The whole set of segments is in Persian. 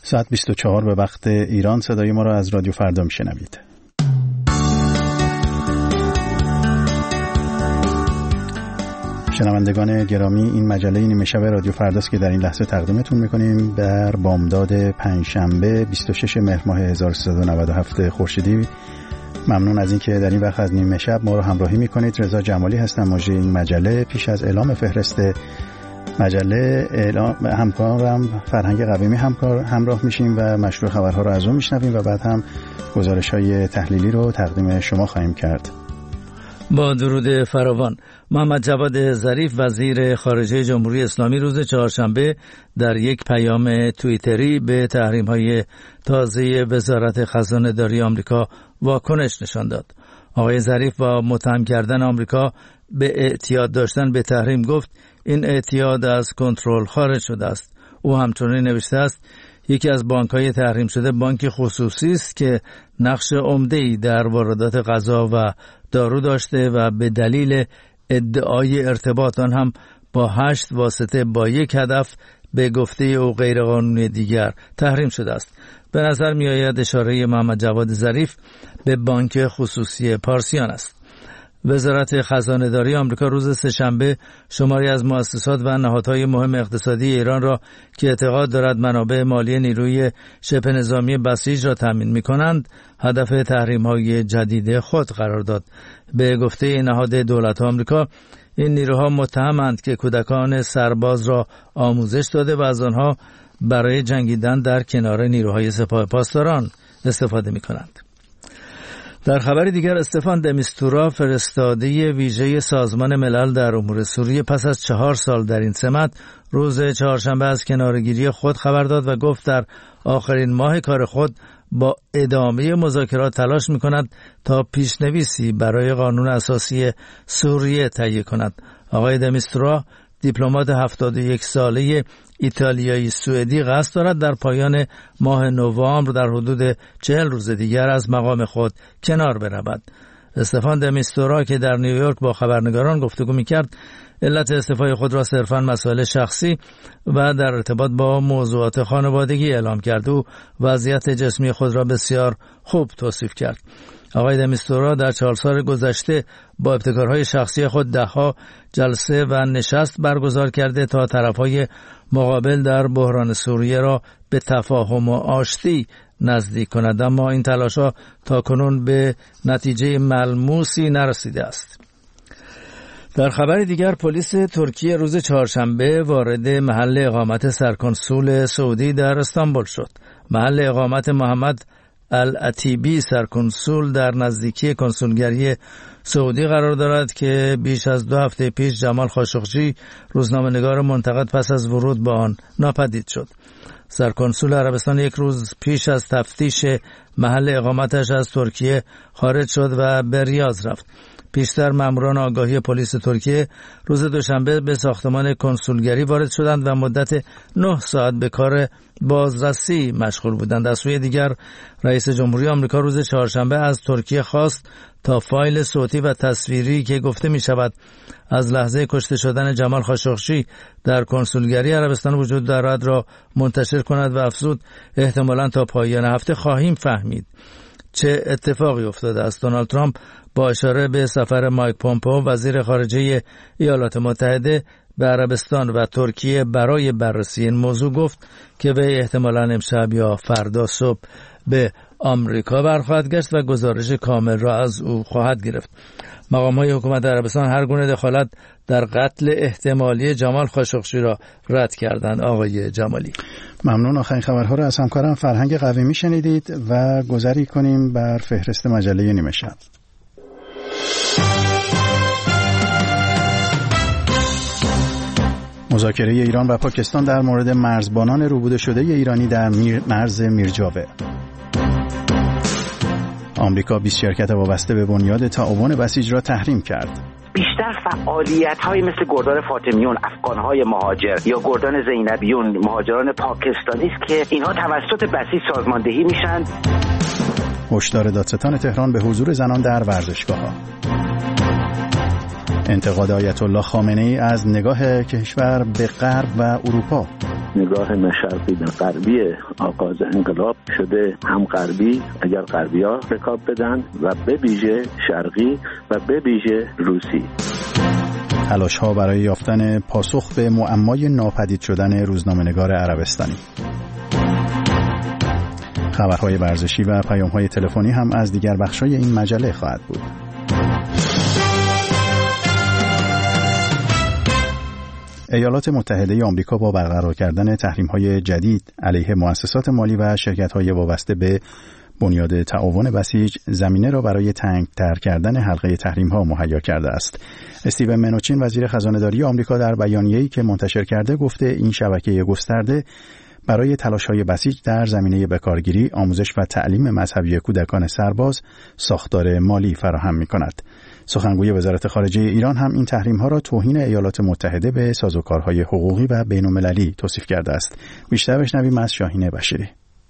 ساعت 24 به وقت ایران. صدای ما را از رادیو فردا میشنوید. شنوندگان گرامی، این مجله نیمه شب رادیو فرداست که در این لحظه تقدیمتون میکنیم در بامداد پنجشنبه 26 مهر ماه 1397 خورشیدی. ممنون از اینکه در این وقت از نیمه شب ما رو همراهی میکنید. رضا جمالی هستم، مجری این مجله. پیش از اعلام فهرست مجله همکارم فرهنگ قویمی همراه میشیم و مشروع خبرها رو از اون میشنویم و بعد هم گزارش‌های تحلیلی رو تقدیم شما خواهیم کرد. با درود فراوان، محمد جواد ظریف وزیر خارجه جمهوری اسلامی روز چهارشنبه در یک پیام توییتری به تحریم‌های تازه وزارت خزانه‌داری آمریکا واکنش نشان داد. آقای ظریف با متهم کردن آمریکا به اعتیاد داشتن به تحریم گفت این اعتیاد از کنترل خارج شده است. او همچنین نوشته است یکی از بانک‌های تحریم شده بانک خصوصی است که نقش عمده‌ای در واردات غذا و دارو داشته و به دلیل ادعای ارتباط آن هم با 8 واسطه با یک هدف به گفته او غیرقانونی دیگر تحریم شده است. به نظر می آید اشاره محمد جواد ظریف به بانک خصوصی پارسیان است. وزارت خزانه‌داری آمریکا روز سه‌شنبه شماری از مؤسسات و نهادهای مهم اقتصادی ایران را که اعتقاد دارد منابع مالی نیروی شبه نظامی بسیج را تامین می‌کنند هدف تحریم‌های جدید خود قرار داد. به گفته نهاد دولت آمریکا این نیروها متهمند که کودکان سرباز را آموزش داده و از آنها برای جنگیدن در کنار نیروهای سپاه پاسداران استفاده می‌کنند. در خبر دیگر، استفان د میستورا فرستاده ویژه سازمان ملل در امور سوریه پس از 4 سال در این سمت روز چهارشنبه از کناره‌گیری خود خبر داد و گفت در آخرین ماه کار خود با ادامه مذاکرات تلاش می‌کند تا پیشنویسی برای قانون اساسی سوریه تهیه کند. آقای د میستورا دیپلمات 71 ساله ایتالیایی سوئدی قصد دارد در پایان ماه نوامبر در حدود 40 روز دیگر از مقام خود کنار برود. استفان د میستورا که در نیویورک با خبرنگاران گفتگو می‌کرد علت استعفای خود را صرفاً مسائل شخصی و در ارتباط با موضوعات خانوادگی اعلام کرد. او وضعیت جسمی خود را بسیار خوب توصیف کرد. آقای د میستورا در 4 سال گذشته با ابتکارهای شخصی خود ده‌ها جلسه و نشست برگزار کرده تا طرفهای مقابل در بحران سوریه را به تفاهم و آشتی نزدیک کند، اما این تلاش‌ها تاکنون به نتیجه ملموسی نرسیده است. در خبر دیگر، پلیس ترکیه روز چهارشنبه وارد محل اقامت سرکنسول سعودی در استانبول شد. محل اقامت محمد العتیبی سرکنسول در نزدیکی کنسولگری سعودی قرار دارد که بیش از 2 هفته پیش جمال خاشقچی روزنامه‌نگار منتقد پس از ورود به آن ناپدید شد. سرکنسول عربستان 1 روز پیش از تفتیش محل اقامتش از ترکیه خارج شد و به ریاض رفت. پیشتر ماموران آگاهی پلیس ترکیه روز دوشنبه به ساختمان کنسولگری وارد شدند و مدت 9 ساعت به کار بازرسی مشغول بودند. از سوی دیگر رئیس جمهوری آمریکا روز چهارشنبه از ترکیه خواست تا فایل صوتی و تصویری که گفته می شود از لحظه کشته شدن جمال خاشقچی در کنسولگری عربستان وجود دارد را منتشر کند و افزود احتمالاً تا پایان هفته خواهیم فهمید چه اتفاقی افتاده است. دونالد ترامپ با اشاره به سفر مایک پومپئو وزیر خارجه ایالات متحده به عربستان و ترکیه برای بررسی این موضوع گفت که وی احتمالاً امشب یا فردا صبح به آمریکا برخواهد گشت و گزارش کامل را از او خواهد گرفت. مقام‌های حکومت عربستان هر گونه دخالت در قتل احتمالی جمال خاشقچی را رد کردند. آقای جمالی، ممنون. آخرین خبرها را از همکارم فرهنگ قویمی شنیدید و گذری کنیم بر فهرست مجله نیمه شب. مذاکره ایران و پاکستان در مورد مرزبانان روبوده شده ایرانی در مرز میرجاوه. آمریکا 20 شرکت وابسته به بنیاد تعاون بسیج را تحریم کرد. بیشتر فعالیت‌های مثل گردان فاطمیون، افغان‌های مهاجر یا گردان زینبیون، مهاجران پاکستانی است که اینها توسط بسیج سازماندهی میشن. هشدار دادستان تهران به حضور زنان در ورزشگاه‌ها. انتقاد آیت الله خامنه‌ای از نگاه کشور به غرب و اروپا. نگاه نه شرقی نه غربی آغاز انقلاب شده هم غربی، اگر غربی‌ها رکاب بدن، و به ویژه شرقی و به ویژه روسی. تلاش‌ها برای یافتن پاسخ به معمای ناپدید شدن روزنامه‌نگار عربستانی. خبرهای ورزشی و پیام‌های تلفنی هم از دیگر بخش‌های این مجله خواهد بود. ایالات متحده آمریکا با برقرار کردن تحریم‌های جدید علیه مؤسسات مالی و شرکت‌های وابسته به بنیاد تعاون بسیج زمینه را برای تنگ‌تر کردن حلقه تحریم‌ها مهیا کرده است. استیون منوچین وزیر خزانه‌داری آمریکا در بیانیه‌ای که منتشر کرده گفته این شبکه گسترده برای تلاش‌های بسیج در زمینه بکارگیری، آموزش و تعلیم مذهبی کودکان سرباز ساختار مالی فراهم می‌کند. سخنگوی وزارت خارجه ایران هم این تحریم‌ها را توهین ایالات متحده به سازوکارهای حقوقی و بین‌المللی توصیف کرده است. بیشتر بشنویم از شاهین بشیری.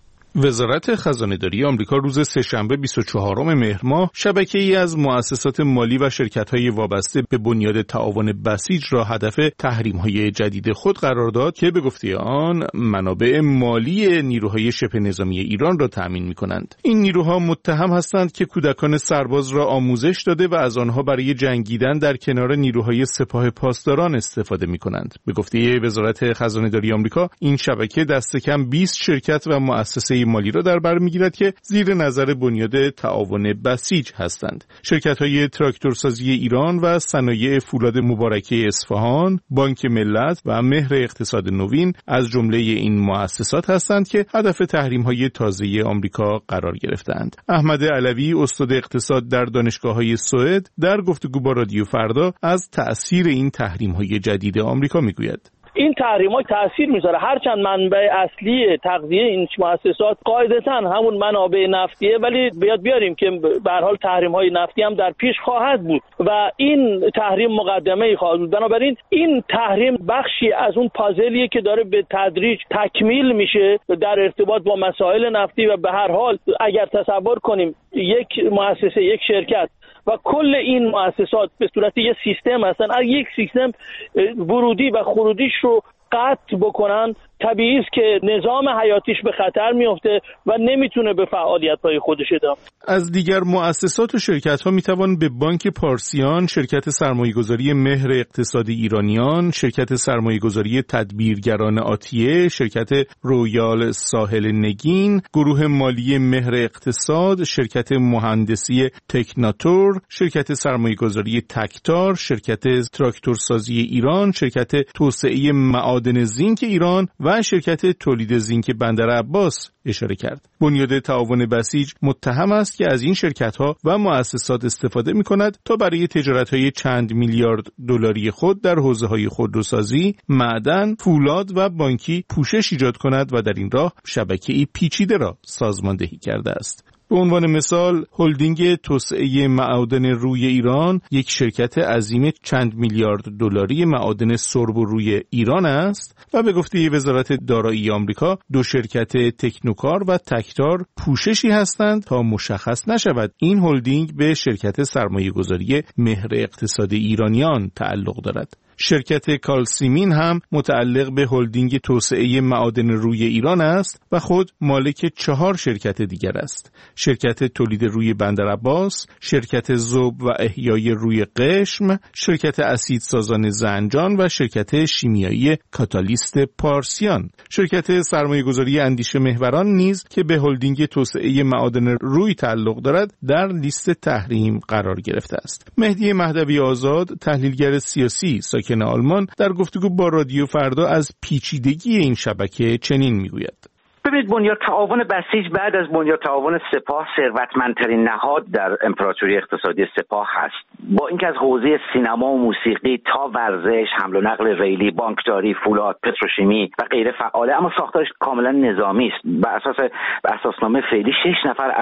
وزارت خزانه‌داری آمریکا روز سه‌شنبه 24 مهر ماه شبکه‌ای از مؤسسات مالی و شرکت‌های وابسته به بنیاد تعاون بسیج را هدف تحریم‌های جدید خود قرار داد که به گفته آن منابع مالی نیروهای شبه نظامی ایران را تأمین می‌کنند. این نیروها متهم هستند که کودکان سرباز را آموزش داده و از آنها برای جنگیدن در کنار نیروهای سپاه پاسداران استفاده می‌کنند. به گفته وزارت خزانه‌داری آمریکا این شبکه دست کم 20 شرکت و مؤسسه مالی را در بر می‌گیرد که زیر نظر بنیاد تعاون بسیج هستند. شرکت‌های تراکتورسازی ایران و صنایع فولاد مبارکه اصفهان، بانک ملت و مهر اقتصاد نوین از جمله این مؤسسات هستند که هدف تحریم‌های تازه آمریکا قرار گرفتند. احمد علوی استاد اقتصاد در دانشگاه‌های سوئد در گفتگو با رادیو فردا از تأثیر این تحریم‌های جدید آمریکا می‌گوید. این تحریم‌ها تأثیر میذاره، هرچند منبع اصلی تغذیه این مؤسسات قاعدتاً همون منابع نفتیه، ولی بیاریم که به هر حال تحریم‌های نفتی هم در پیش خواهد بود و این تحریم مقدمه‌ای خواهد بود. بنابراین این تحریم بخشی از اون پازلیه که داره به تدریج تکمیل میشه در ارتباط با مسائل نفتی و به هر حال اگر تصور کنیم یک مؤسسه، یک شرکت و کل این مؤسسات به صورت یک سیستم هستن، اگه یک سیستم ورودی و خروجیش رو قطع بکنن طبیعی است که نظام حیاتیش به خطر میفته و نمیتونه به فعالیت‌های خودش ادامه. از دیگر مؤسسات و شرکت‌ها میتوان به بانک پارسیان، شرکت سرمایه‌گذاری مهر اقتصادی ایرانیان، شرکت سرمایه‌گذاری تدبیرگران آتیه، شرکت رویال ساحل نگین، گروه مالی مهر اقتصاد، شرکت مهندسی تکناتور، شرکت سرمایه‌گذاری تکتار، شرکت تراکتورسازی ایران، شرکت توسعه معادن زینک ایران و شرکت تولید زینک بندر عباس اشاره کرد. بنیاد تعاون بسیج متهم است که از این شرکت‌ها و مؤسسات استفاده می‌کند تا برای تجارت‌های چند میلیارد دلاری خود در حوزه‌های خودروسازی، معدن، فولاد و بانکی پوشش ایجاد کند و در این راه شبکه‌ای پیچیده را سازماندهی کرده است. به عنوان مثال، هلدینگ توسعه معادن روی ایران یک شرکت عظیم چند میلیارد دلاری معادن سرب و روی ایران است و به گفته وزارت دارایی آمریکا دو شرکت تکنوکار و تکتار پوششی هستند تا مشخص نشود این هلدینگ به شرکت سرمایه‌گذاری مهر اقتصاد ایرانیان تعلق دارد. شرکت کالسیمین هم متعلق به هلدینگ توسعه معادن روی ایران است و خود مالک 4 شرکت دیگر است. شرکت تولید روی بندر عباس، شرکت ذوب و احیای روی قشم، شرکت اسیدسازان زنجان و شرکت شیمیایی کاتالیست پارسیان. شرکت سرمایه‌گذاری اندیشه محوران نیز که به هلدینگ توسعه معادن روی تعلق دارد در لیست تحریم قرار گرفته است. مهدی مهدوی آزاد، تحلیلگر سیاسی ساکن آلمان، در گفتگو با رادیو فردا از پیچیدگی این شبکه چنین میگوید: ببینید، بنیاد تعاون بسیج بعد از بنیاد تعاون سپاه ثروتمندترین نهاد در امپراتوری اقتصادی سپاه هست. با اینکه از حوزه سینما و موسیقی تا ورزش، حمل و نقل ریلی، بانکداری، فولاد، پتروشیمی و غیره فعاله، اما ساختارش کاملا نظامی است. بر اساسنامه فعلی 6 نفر از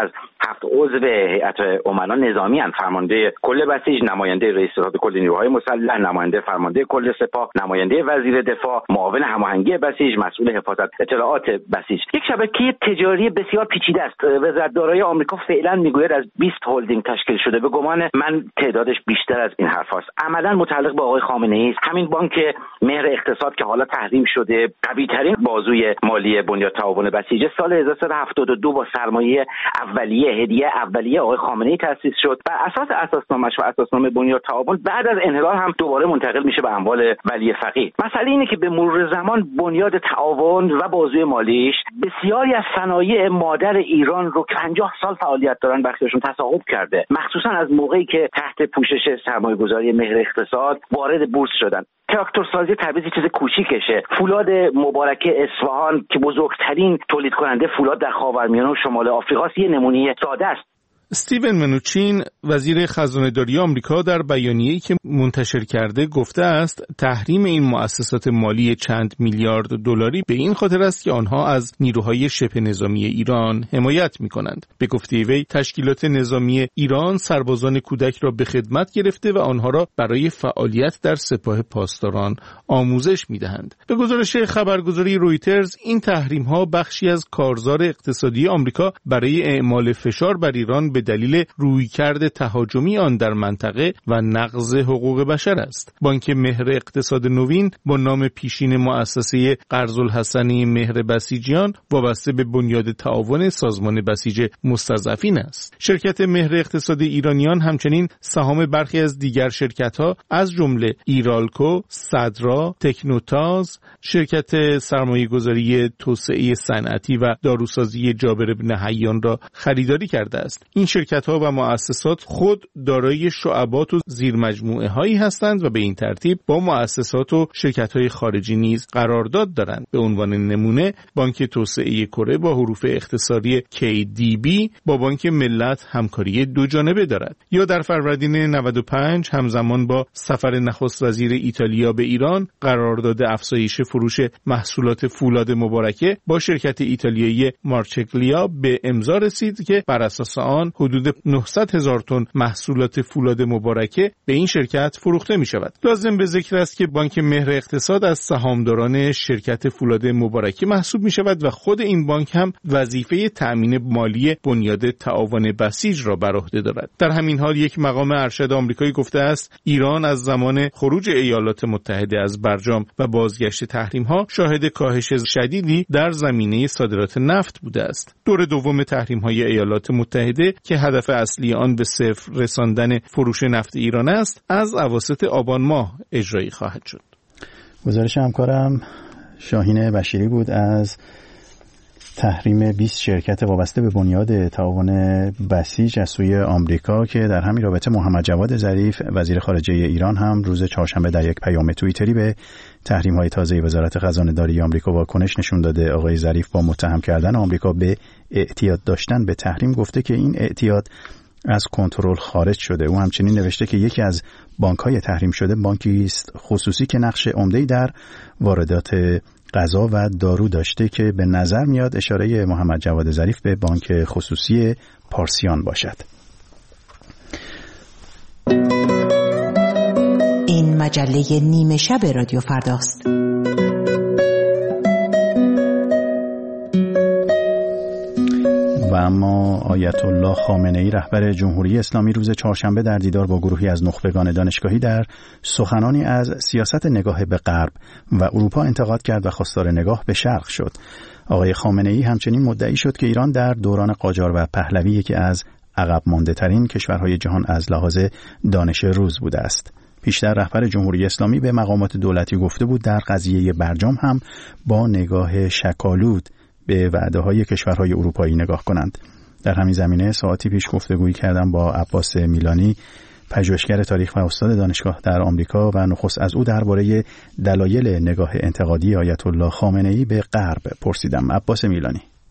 7 عضو هیئت امنا نظامی ان، فرمانده کل بسیج، نماینده رئیس ستاد کل نیروهای مسلح، نماینده فرمانده کل سپاه، نماینده وزیر دفاع، معاون هماهنگی بسیج، مسئول حفاظت اطلاعات بسیج. یک شبکه تجاری بسیار پیچیده است. وزارت دارایی آمریکا فعلا میگوید از 20 هلدینگ تشکیل شده. به گمان من تعدادش بیشتر از این حرف است. عملا متعلق به آقای خامنه‌ای است. همین بانک مهر اقتصاد که حالا تحریم شده، قوی‌ترین بازوی مالی بنیاد تعاون بسیج، سال 1372 با سرمایه هدیه اولیه آقای خامنه‌ای تأسیس شد. بر اساس اساسنامه‌اش و اساسنامه بنیاد تعاون بعد از انحلال هم دوباره منتقل میشه به اموال ولی فقیه. مسئله اینه که به مرور زمان بنیاد تعاون و بازوی مالیش بسیاری از صنایع مادر ایران رو که 50 سال فعالیت دارن بخششون تصاحب کرده، مخصوصا از موقعی که تحت پوشش سرمایه‌گذاری مهر اقتصاد وارد بورس شدن. تراکتورسازی تبریز چیز کوچیکشه. فولاد مبارکه اصفهان که بزرگترین تولید کننده فولاد در خاورمیانه و شمال آفریقا است، یه نمونه ساده است. استیون منوچین وزیر خزانه‌داری آمریکا در بیانیه‌ای که منتشر کرده گفته است تحریم این مؤسسات مالی چند میلیارد دلاری به این خاطر است که آنها از نیروهای شبه نظامی ایران حمایت می‌کنند. به گفته وی تشکیلات نظامی ایران سربازان کودک را به خدمت گرفته و آنها را برای فعالیت در سپاه پاسداران آموزش می‌دهند. به گزارش خبرگزاری رویترز این تحریم‌ها بخشی از کارزار اقتصادی آمریکا برای اعمال فشار بر ایران به دلیل رویکرد تهاجمی آن در منطقه و نقض حقوق بشر است. بانک مهر اقتصاد نوین با نام پیشین مؤسسه قرض‌الحسنه مهر بسیجیان وابسته به بنیاد تعاون سازمان بسیج مستضعفین است. شرکت مهر اقتصاد ایرانیان همچنین سهام برخی از دیگر شرکت‌ها از جمله ایرالکو، صدرا، تکنوتاز، شرکت سرمایه‌گذاری توسعه صنعتی و داروسازی جابر بن حیان را خریداری کرده است. این شرکت‌ها و مؤسسات خود دارای شعبات و زیرمجموعه هایی هستند و به این ترتیب با مؤسسات و شرکت‌های خارجی نیز قرارداد دارند. به عنوان نمونه بانک توسعه کره با حروف اختصاری KDB با بانک ملت همکاری دو جانبه دارد. یا در فروردین 95 همزمان با سفر نخست وزیر ایتالیا به ایران قرارداد افزایش فروش محصولات فولاد مبارکه با شرکت ایتالیایی مارچگلیا به امضا رسید که بر اساس آن حدود 900,000 تن محصولات فولاد مبارکه به این شرکت فروخته می شود. لازم به ذکر است که بانک مهر اقتصاد از سهامداران شرکت فولاد مبارکه محسوب می شود و خود این بانک هم وظیفه تأمین مالی بنیاد تعاون بسیج را بر عهده دارد. در همین حال یک مقام ارشد آمریکایی گفته است ایران از زمان خروج ایالات متحده از برجام و بازگشت تحریم‌ها شاهد کاهش شدیدی در زمینه صادرات نفت بوده است. دور دوم تحریم‌های ایالات متحده که هدف اصلی آن به صفر رساندن فروش نفت ایران است از اواسط آبان ماه اجرایی خواهد شد. گزارش همکارم شاهین بشیری بود از تحریم 20 شرکت وابسته به بنیاد تعاون بسیج از سوی آمریکا که در همین رابطه محمد جواد ظریف وزیر خارجه ایران هم روز چهارشنبه در یک پیام توییتری به تحریم‌های تازه وزارت خزانه‌داری آمریکا واکنش نشون داده. آقای ظریف با متهم کردن آمریکا به اعتیاد داشتن به تحریم گفته که این اعتیاد از کنترل خارج شده. او همچنین نوشته که یکی از بانک‌های تحریم شده بانکی است خصوصی که نقش عمده‌ای در واردات غذا و دارو داشته که به نظر میاد اشاره محمد جواد ظریف به بانک خصوصی پارسیان باشد. این مجله نیمه شب رادیو فرداست. و اما آیت الله خامنه‌ای رهبر جمهوری اسلامی روز چهارشنبه در دیدار با گروهی از نخبگان دانشگاهی در سخنانی از سیاست نگاه به غرب و اروپا انتقاد کرد و خواستار نگاه به شرق شد. آقای خامنه‌ای همچنین مدعی شد که ایران در دوران قاجار و پهلوی یکی از عقب مانده ترین کشورهای جهان از لحاظ دانش روز بوده است. پیشتر رهبر جمهوری اسلامی به مقامات دولتی گفته بود در قضیه برجام هم با نگاه شکالود به وعده‌های کشورهای اروپایی نگاه کنند. در همین زمینه ساعتی پیش گفتگویی کردم با عباس میلانی، پژوهشگر تاریخ و استاد دانشگاه در آمریکا و نخست از او درباره دلایل نگاه انتقادی آیت الله خامنه‌ای به غرب پرسیدم. عباس میلانی: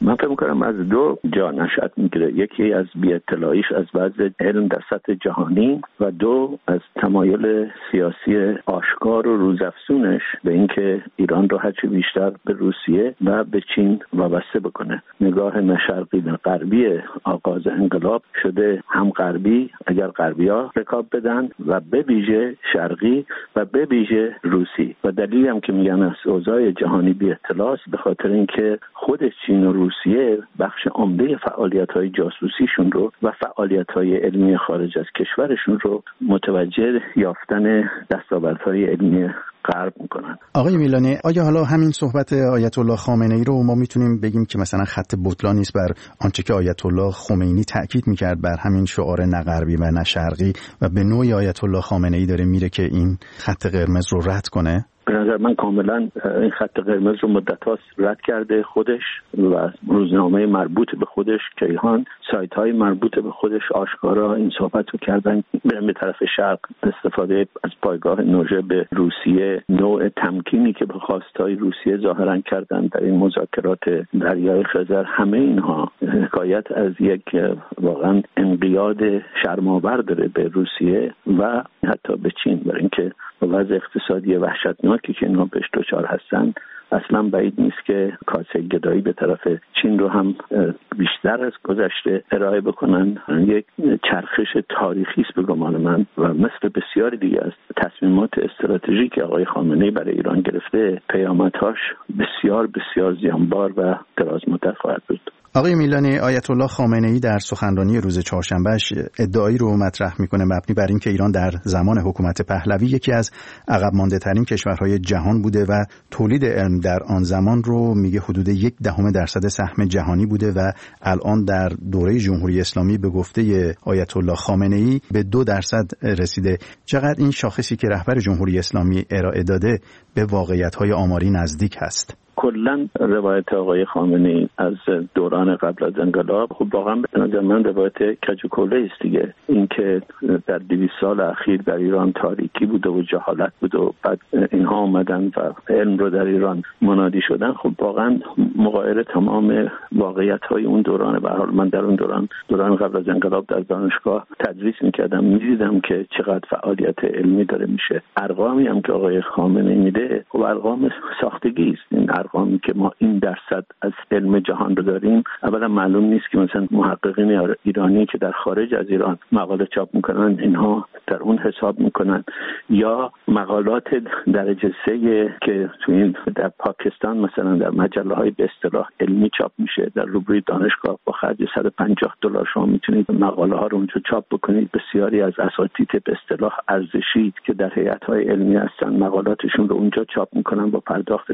من فکر می‌کنم از دو جا نشأت میگیره. یکی از بی‌اطلاعیش از وضع علم در سطح جهانی و دو از تمایل سیاسی آشکار و روزافزونش به اینکه ایران رو هرچی بیشتر به روسیه و به چین وابسته بکنه. نگاه نه شرقی نه غربی آغاز انقلاب شده هم غربی اگر غربی‌ها رکاب بدن و به ویژه شرقی و به ویژه روسی. و دلیلی هم که میگن از اوضاع جهانی بی اطلاع است به خاطر اینکه خود چین و روسیه بخش عمده فعالیت‌های جاسوسیشون رو و فعالیت‌های علمی خارج از کشورشون رو متوجه یافتن دستاوردهای علمی غرب میکنن. آقای میلانی، آیا حالا همین صحبت آیت الله خامنه‌ای رو ما میتونیم بگیم که مثلا خط بطلان نیست بر آنچه که آیت الله خمینی تاکید میکرد بر همین شعار نه غربی و نه شرقی و به نوعی آیت الله خامنه‌ای داره میره که این خط قرمز رو رد کنه؟ به نظر من کاملا این خط قرمز رو مدت‌هاست رد کرده خودش و روزنامه مربوط به خودش، کیهان، سایت‌های مربوط به خودش آشکارا این صحبت رو کردن به طرف شرق استفاده از پایگاه نوژه به روسیه، نوع تمکینی که به خواستای روسیه ظاهراً کردن در این مذاکرات دریای خزر، همه اینها حکایت از یک واقعاً انقیاد شرم‌آور داره به روسیه و حتی به چین، برای اینکه وضع اقتصادی وحشتناکی که اینها بهش دچار هستن اصلا بعید نیست که کاسه گدایی به طرف چین رو هم بیشتر از گذشته ارائه بکنن. یک چرخش تاریخی است به گمان من و مثل بسیاری دیگه از تصمیمات استراتژیک آقای خامنه‌ای برای ایران گرفته پیامدهاش بسیار بسیار زیانبار و دراز مدت خواهد بود. آقای میلانی، آیت الله خامنه‌ای در سخنرانی روز چهارشنبهش ادعایی رو مطرح میکنه مبنی بر اینکه ایران در زمان حکومت پهلوی یکی از عقب مانده ترین کشورهای جهان بوده و تولید علم در آن زمان رو میگه حدود 0.1% سهم جهانی بوده و الان در دوره جمهوری اسلامی به گفته آیت الله خامنه‌ای به 2% رسیده. چقدر این شاخصی که رهبر جمهوری اسلامی ارائه داده به واقعیت‌های آماری نزدیک هست؟ کلا روایت آقای خامنه‌ای از دوران قبل از انقلاب خب واقعا به نظر من روایت کج و کوله است دیگه. اینکه در 200 سال اخیر در ایران تاریکی بوده و جهالت بوده و بعد اینها اومدن و علم رو در ایران منادی شدن، خب واقعا مغایر تمام واقعیت‌های اون دوران. به هر حال من در اون دوران قبل از انقلاب در دانشگاه تدریس می‌کردم، می‌دیدم که چقدر فعالیت علمی داره میشه. ارقامی هم که آقای خامنه‌ای میده خب ارقام ساختگی است. این ارقامی که ما این درصد از علم جهان رو داریم، اولا معلوم نیست که مثلا محققین ایرانی که در خارج از ایران مقاله چاپ میکنن اینها در اون حساب میکنن، یا مقالات درجه 3 که تو این در پاکستان مثلا در مجله های به اصطلاح علمی چاپ میشه، در روبروی دانشگاه با خرج $150 شما میتونید مقاله ها رو اونجا چاپ بکنید. بسیاری از اساتید به اصطلاح ارزشی که در هیئت های علمی هستن مقالاتشون رو اونجا چاپ میکنن با پرداخت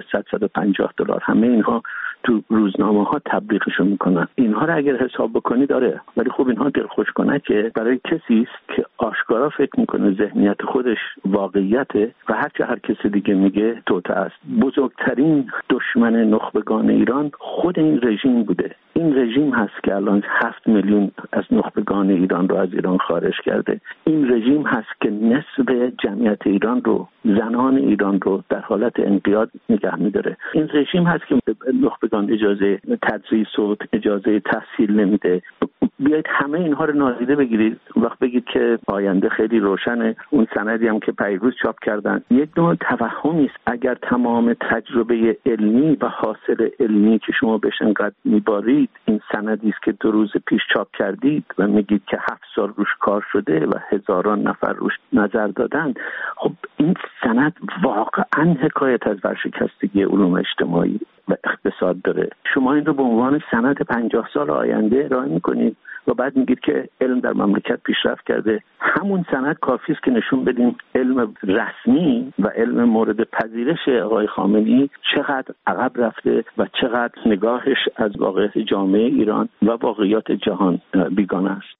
$150. همه اینها تو روزنامه ها تبلیغشون میکنن. اینها رو اگر حساب بکنید داره، ولی خب اینها دلخوش کنه که برای کسی است که آشکارا فکر میکنه ذهنیت خودش واقعیته و هر کسی دیگه میگه توته است. بزرگترین دشمن نخبگان ایران خود این رژیم بوده. این رژیم هست که الان 7 میلیون از نخبگان ایران رو از ایران خارج کرده. این رژیم هست که نصف جمعیت ایران رو، زنان ایران رو در حالت انقیاد نگه می‌داره. این رژیم هست که نخبگان اجازه تدریس و اجازه تحصیل نمیده. بیایید همه اینها رو نادیده بگیرید، وقت بگید که آینده خیلی روشنه. اون سندی هم که پیروز چاپ کردن یک نوع توهمی است. اگر تمام تجربه علمی و حاصل علمی که شما بهش انقدر میبارید این سندی است که 2 روز پیش چاپ کردید و میگید که 7 سال روش کار شده و هزاران نفر روش نظر دادن، خب این سند واقعا حکایت از ورشکستگی علوم اجتماعی و اقتصاد داره. شما این رو به عنوان سند 50 سال آینده ارائه میکنید و بعد میگید که علم در مملکت پیشرفت کرده. همون سند کافی است که نشون بدیم علم رسمی و علم مورد پذیرش آقای خامنه‌ای چقدر عقب رفته و چقدر نگاهش از واقعیت جامعه ایران و واقعیات جهان بیگانه است.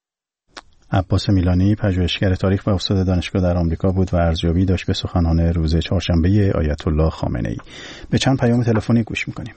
عباس میلانی، پژوهشگر تاریخ و استاد دانشگاه در آمریکا بود و ارزیابی داشت به سخنان روز چهارشنبه آیت الله خامنه‌ای. به چند پیام تلفنی گوش می‌کنیم.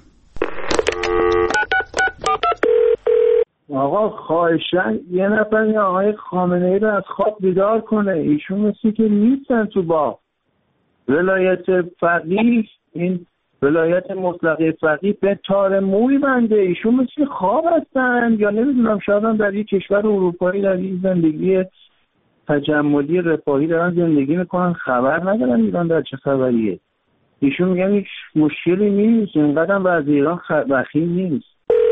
آقا خواهشاً یه نفر یا آقای خامنه‌ای رو از خواب بیدار کنه. ایشون مثل که نیستن تو باغ. ولایت فقیه این ولایت مطلقه فقیه به تار موی بنده. ایشون مثل خواب هستن یا نمیدونم شاید هم در یک کشور اروپایی در یک زندگی تجملی رفاهی دارن زندگی میکنن، خبر ندارن ایران در چه خبریه. ایشون میگن هیچ مشکلی نیست، اینقدر هم از ایران بخیل نیست.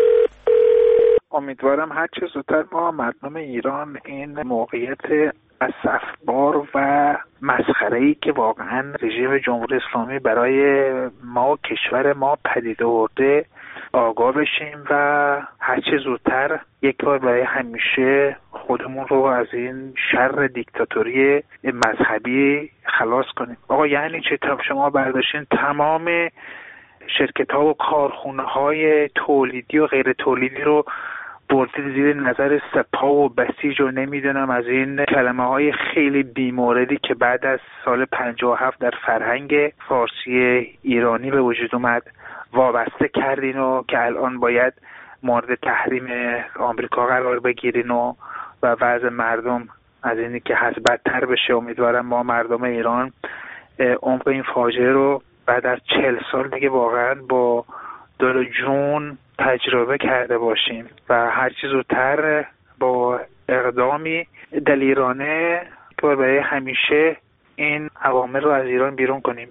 امیدوارم هر چه زودتر ما مردم ایران این موقعیت اسفبار و مسخره‌ای که واقعا رژیم جمهوری اسلامی برای ما و کشور ما پدید آورده آگاه بشیم و هر چه زودتر یک بار برای همیشه خودمون رو از این شر دیکتاتوری مذهبی خلاص کنیم. آقا یعنی چه؟ شما برداشتین تمام شرکت‌ها و کارخونه‌های تولیدی و غیر تولیدی رو بردید زیر نظر سپاه و بسیج و نمیدونم از این کلمه‌های خیلی بی‌موردی که بعد از سال 57 در فرهنگ فارسی ایرانی به وجود اومد وابسته کردین و که الان باید مورد تحریم آمریکا قرار بگیرین و وضع مردم از اینی که هست بدتر بشه. امیدوارم ما مردم ایران عمق این فاجعه رو بعد از 40 سال دیگه واقعا با دل و جون تجربه کرده باشیم و هر چیز زودتر با اقدامی دلیرانه که برای همیشه این عوامل رو از ایران بیرون کنیم.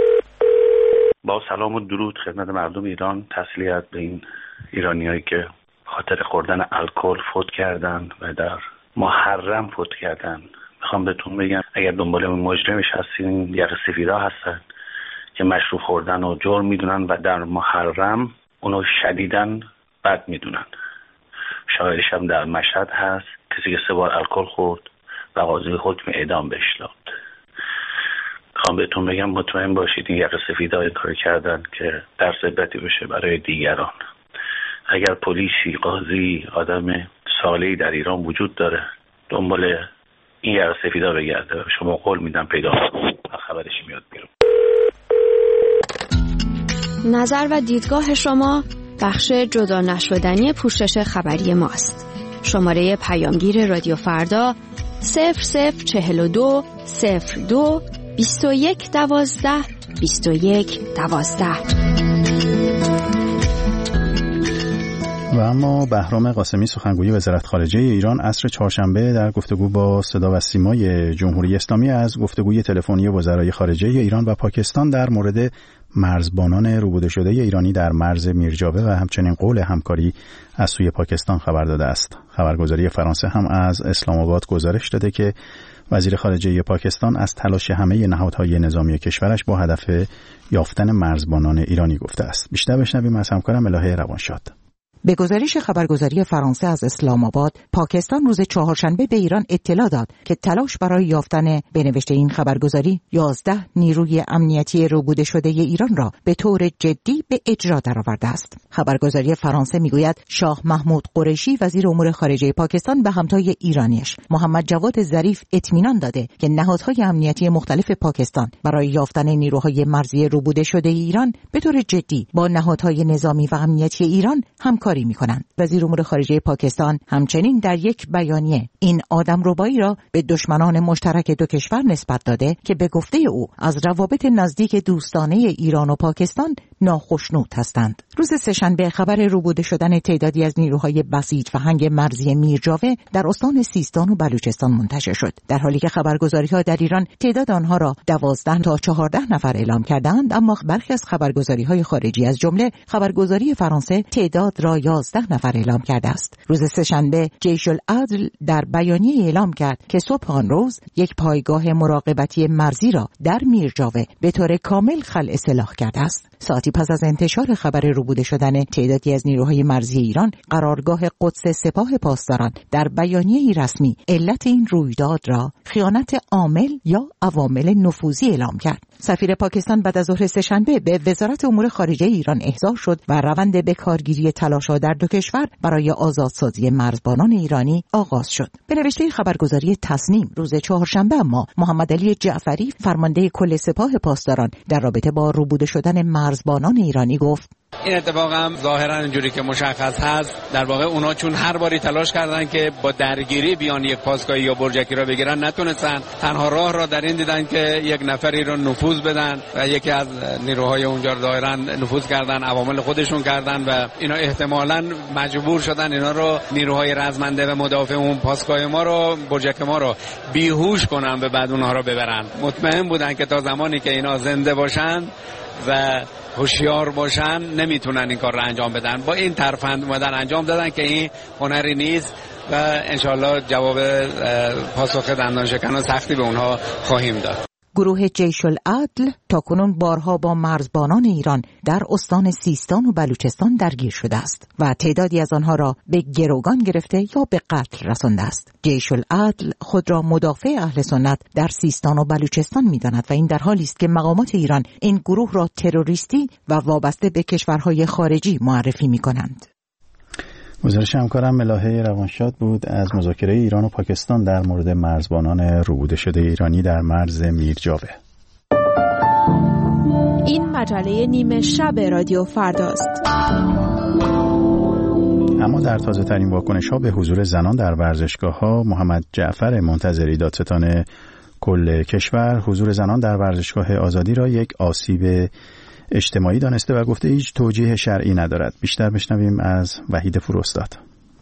با سلام و درود خدمت مردم ایران، تسلیت به این ایرانیایی که خاطر خوردن الکل فوت کردن و در محرم فوت کردن. میخوام بهتون بگم اگر دنبال مجرمش هستین، یقه سفیدا هستن که مشروب خوردن و جرم میدونن و در محرم اونو شدیداً بد میدونن. شاهدش هم در مشهد هست، کسی که 3 بار الکل خورد و قاضی حکم اعدام بهش داد. میخوام بهتون بگم مطمئن باشید این یقه سفیدا این کار کردن که درس عبرتی بشه برای دیگران. اگر پلیسی، قاضی، آدم صالحی در ایران وجود داره دنبال این یقه سفیدا بگرده، شما قول میدم پیدا کنید و خبرش میاد بیرون. نظر و دیدگاه شما بخش جدا نشدنی پوشش خبری ماست. شماره پیامگیر رادیو فردا 0042 02 21 12 21 12. و اما بهرام قاسمی سخنگوی وزارت خارجه ایران عصر چهارشنبه در گفتگو با صدا و سیمای جمهوری اسلامی از گفتگوی تلفنی وزرای خارجه ایران و پاکستان در مورد مرزبانان روبوده شده ایرانی در مرز میرجاوه و همچنین قول همکاری از سوی پاکستان خبر داده است. خبرگزاری فرانسه هم از اسلام آباد گزارش داده که وزیر خارجه پاکستان از تلاش همه نهادهای نظامی کشورش با هدف یافتن مرزبانان ایرانی گفته است. بیشتر بشنویم از همکارم الهه روانشاد. به گزارش خبرگزاری فرانسه از اسلام آباد، پاکستان روز چهارشنبه به ایران اطلاع داد که تلاش برای یافتن به نوشته این خبرگزاری 11 نیروی امنیتی روبوده شده ایران را به طور جدی به اجرا درآورده است. خبرگزاری فرانسه میگوید شاه محمود قریشی وزیر امور خارجه پاکستان به همتای ایرانیش محمد جواد ظریف اطمینان داده که نهادهای امنیتی مختلف پاکستان برای یافتن نیروهای مرزی روبوده شده ایران به طور جدی با نهادهای نظامی و امنیتی ایران همکاری می‌کنند. وزیر امور خارجه پاکستان همچنین در یک بیانیه این آدمربایی را به دشمنان مشترک دو کشور نسبت داده که به گفته او از روابط نزدیک دوستانه ایران و پاکستان ناخشنود هستند. روز سه‌شنبه خبر روبوده شدن تعدادی از نیروهای بسیج و هنگ مرزی میرجاوه در استان سیستان و بلوچستان منتشر شد، در حالی که خبرگزاری‌ها در ایران تعداد آنها را 12 تا 14 نفر اعلام کردند، اما برخی از خبرگزاری‌های خارجی از جمله خبرگزاری فرانسه تعداد را 11 نفر اعلام کرده است. روز سه‌شنبه جیش العدل در بیانیه اعلام کرد که صبح آن روز یک پایگاه مراقبتی مرزی را در میرجاوه به طور کامل خلع سلاح کرده است. ساعتی پس از انتشار خبر روبوده شدن تعدادی از نیروهای مرزی ایران، قرارگاه قدس سپاه پاسداران در بیانیه‌ای رسمی علت این رویداد را خیانت عامل یا عوامل نفوذی اعلام کرد. سفیر پاکستان بعد از ظهر سه‌شنبه به وزارت امور خارجه ایران احضار شد و روند به کارگیری تلاش‌ها در دو کشور برای آزادسازی مرزبانان ایرانی آغاز شد. به نوشته خبرگزاری تصنیم روز چهارشنبه محمد علی جعفری فرمانده کل سپاه پاسداران در رابطه با روبوده شدن مرزبانان مرزبانان ایرانی گفت: این اتفاق هم ظاهرا اینجوری که مشخص هست، در واقع اونا چون هر باری تلاش کردن که با درگیری بیان یک پاسگاهی یا برجکی را بگیرن نتونستن. تنها راه را در این دیدن که یک نفری رو نفوذ بدن و یکی از نیروهای اونجا ظاهرا نفوذ کردن، عوامل خودشون کردن و اینا احتمالاً مجبور شدن اینا رو، نیروهای رزمنده و مدافع اون پاسگاه ما رو، برجک ما رو بیهوش کنن و بعد اونها رو ببرن. مطمئن بودن که تا زمانی که اینا زنده باشن و هوشیار باشن نمیتونن این کار رو انجام بدن. با این ترفند اومدن انجام دادن که این هنری نیست و انشالله جواب پاسخ دندان شکن و سختی به اونها خواهیم داد. گروه جیش العدل تاکنون بارها با مرزبانان ایران در استان سیستان و بلوچستان درگیر شده است و تعدادی از آنها را به گروگان گرفته یا به قتل رسانده است. جیش العدل خود را مدافع اهل سنت در سیستان و بلوچستان می‌داند و این در حالی است که مقامات ایران این گروه را تروریستی و وابسته به کشورهای خارجی معرفی می‌کنند. گزارش همکارم ملاحه روانشاد بود از مذاکره ایران و پاکستان در مورد مرزبانان ربوده شده ایرانی در مرز میرجاوه. این مجله نیمه شب رادیو فرداست. اما در تازه ترین واکنش ها به حضور زنان در ورزشگاه ها، محمد جعفر منتظری دادستان کل کشور حضور زنان در ورزشگاه آزادی را یک آسیب اجتماعی دانسته و گفته هیچ توجیه شرعی ندارد. بیشتر بشنویم از وحید فروستاد.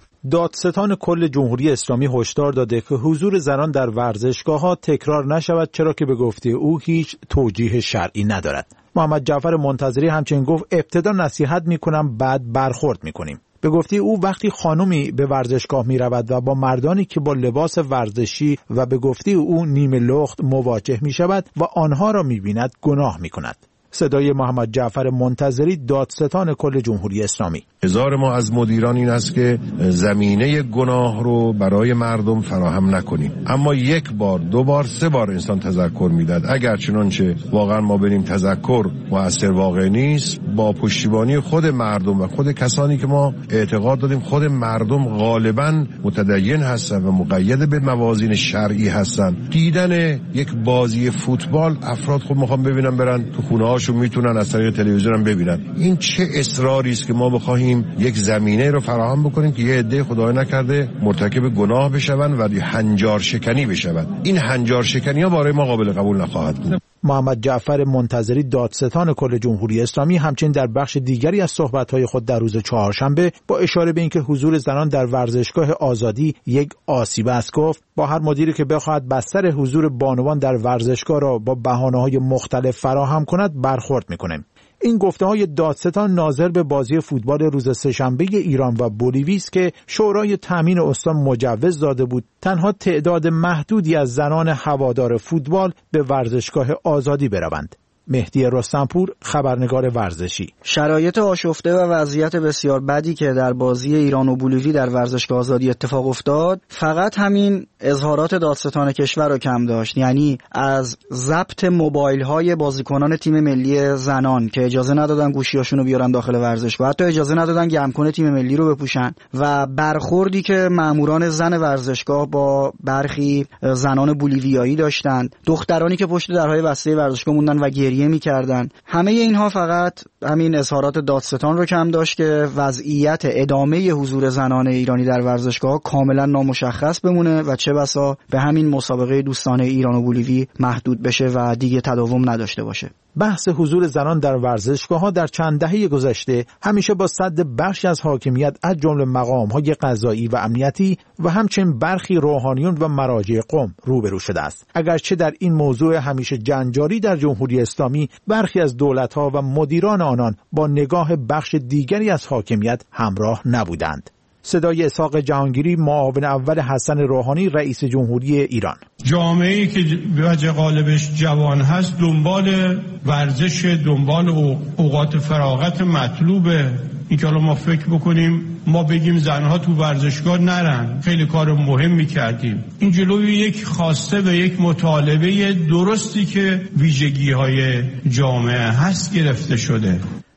دادستان کل جمهوری اسلامی هشدار داده که حضور زنان در ورزشگاه‌ها تکرار نشود، چرا که به گفته او هیچ توجیه شرعی ندارد. محمد جعفر منتظری همچنین گفت ابتدا نصیحت می‌کنم بعد برخورد می‌کنیم. به گفته او وقتی خانومی به ورزشگاه می‌رود و با مردانی که با لباس ورزشی و به گفته او نیمه لخت مواجه می‌شود و آنها را می‌بیند گناه می‌کند. صدای محمد جعفر منتظری دادستان کل جمهوری اسلامی. هزار ما از مدیران این است که زمینه گناه رو برای مردم فراهم نکنیم، اما یک بار، دو بار، سه بار انسان تذکر میداد. اگر چنانچه واقعا ما بریم تذکر مؤثر واقع نیست، با پشتیبانی خود مردم و خود کسانی که ما اعتقاد داریم خود مردم غالبا متدین هستن و مقید به موازین شرعی هستن، دیدن یک بازی فوتبال افراد خود میخوام ببینن، برن تو خونه هاشون میتونن از طریق تلویزیون هم ببینن. این چه اصراری است که ما بخوایم یک زمینه رو فراهم بکنیم که یه عده خدای نکرده مرتکب گناه بشون و هنجار شکنی بشون. این هنجار شکنی ها برای ما قابل قبول نخواهد بود. محمد جعفر منتظری دادستان کل جمهوری اسلامی همچنین در بخش دیگری از صحبت‌های خود در روز چهارشنبه با اشاره به اینکه حضور زنان در ورزشگاه آزادی یک آسیب است گفت با هر مدیری که بخواهد بستر حضور بانوان در ورزشگاه را با بهانه‌های مختلف فراهم کند برخورد می‌کنیم. این گفته‌های دادستان ناظر به بازی فوتبال روز سه‌شنبه ایران و بولیوی است که شورای تامین استان مجوز داده بود تنها تعداد محدودی از زنان هوادار فوتبال به ورزشگاه آزادی بروند. مهدی رستمپور، خبرنگار ورزشی. شرایط آشفته و وضعیت بسیار بدی که در بازی ایران و بولیوی در ورزشگاه آزادی اتفاق افتاد فقط همین اظهارات دادستان کشور رو کم داشت، یعنی از ضبط موبایل های بازیکنان تیم ملی زنان که اجازه ندادن گوشیاشون رو بیارن داخل ورزشگاه، حتی اجازه ندادن گمکن تیم ملی رو بپوشن، و برخوردی که ماموران زن ورزشگاه با برخی زنان بولیویایی داشتند، دخترانی که پشت درهای بسته ورزشگاه موندن و گریه می‌کردن. همه اینها فقط همین اظهارات دادستان رو کم داشت که وضعیت ادامه حضور زنان ایرانی در ورزشگاه کاملا نامشخص بمونه و چه بسا به همین مسابقه دوستانه ایران و بولیوی محدود بشه و دیگه تداوم نداشته باشه. بحث حضور زنان در ورزشگاه‌ها در چند دهه گذشته همیشه با سد بخشی از حاکمیت از جمله مقام‌های قضایی و امنیتی و همچنین برخی روحانیون و مراجع قوم روبرو شده است. اگرچه در این موضوع همیشه جنجالی در جمهوری اسلامی برخی از دولت‌ها و مدیران آنان با نگاه بخش دیگری از حاکمیت همراه نبودند. صدای اسحاق جهانگیری، معاون اول حسن روحانی رئیس جمهوری ایران. جامعه‌ای که به وجه غالبش جوان هست دنبال ورزش، دنبال اوقات فراغت مطلوبه. این که ما فکر بکنیم ما بگیم زنها تو ورزشگاه نرن، خیلی کار مهمی کردیم. این جلوی یک خواسته و یک مطالبه درستی که ویژگی‌های جامعه هست گرفته شده.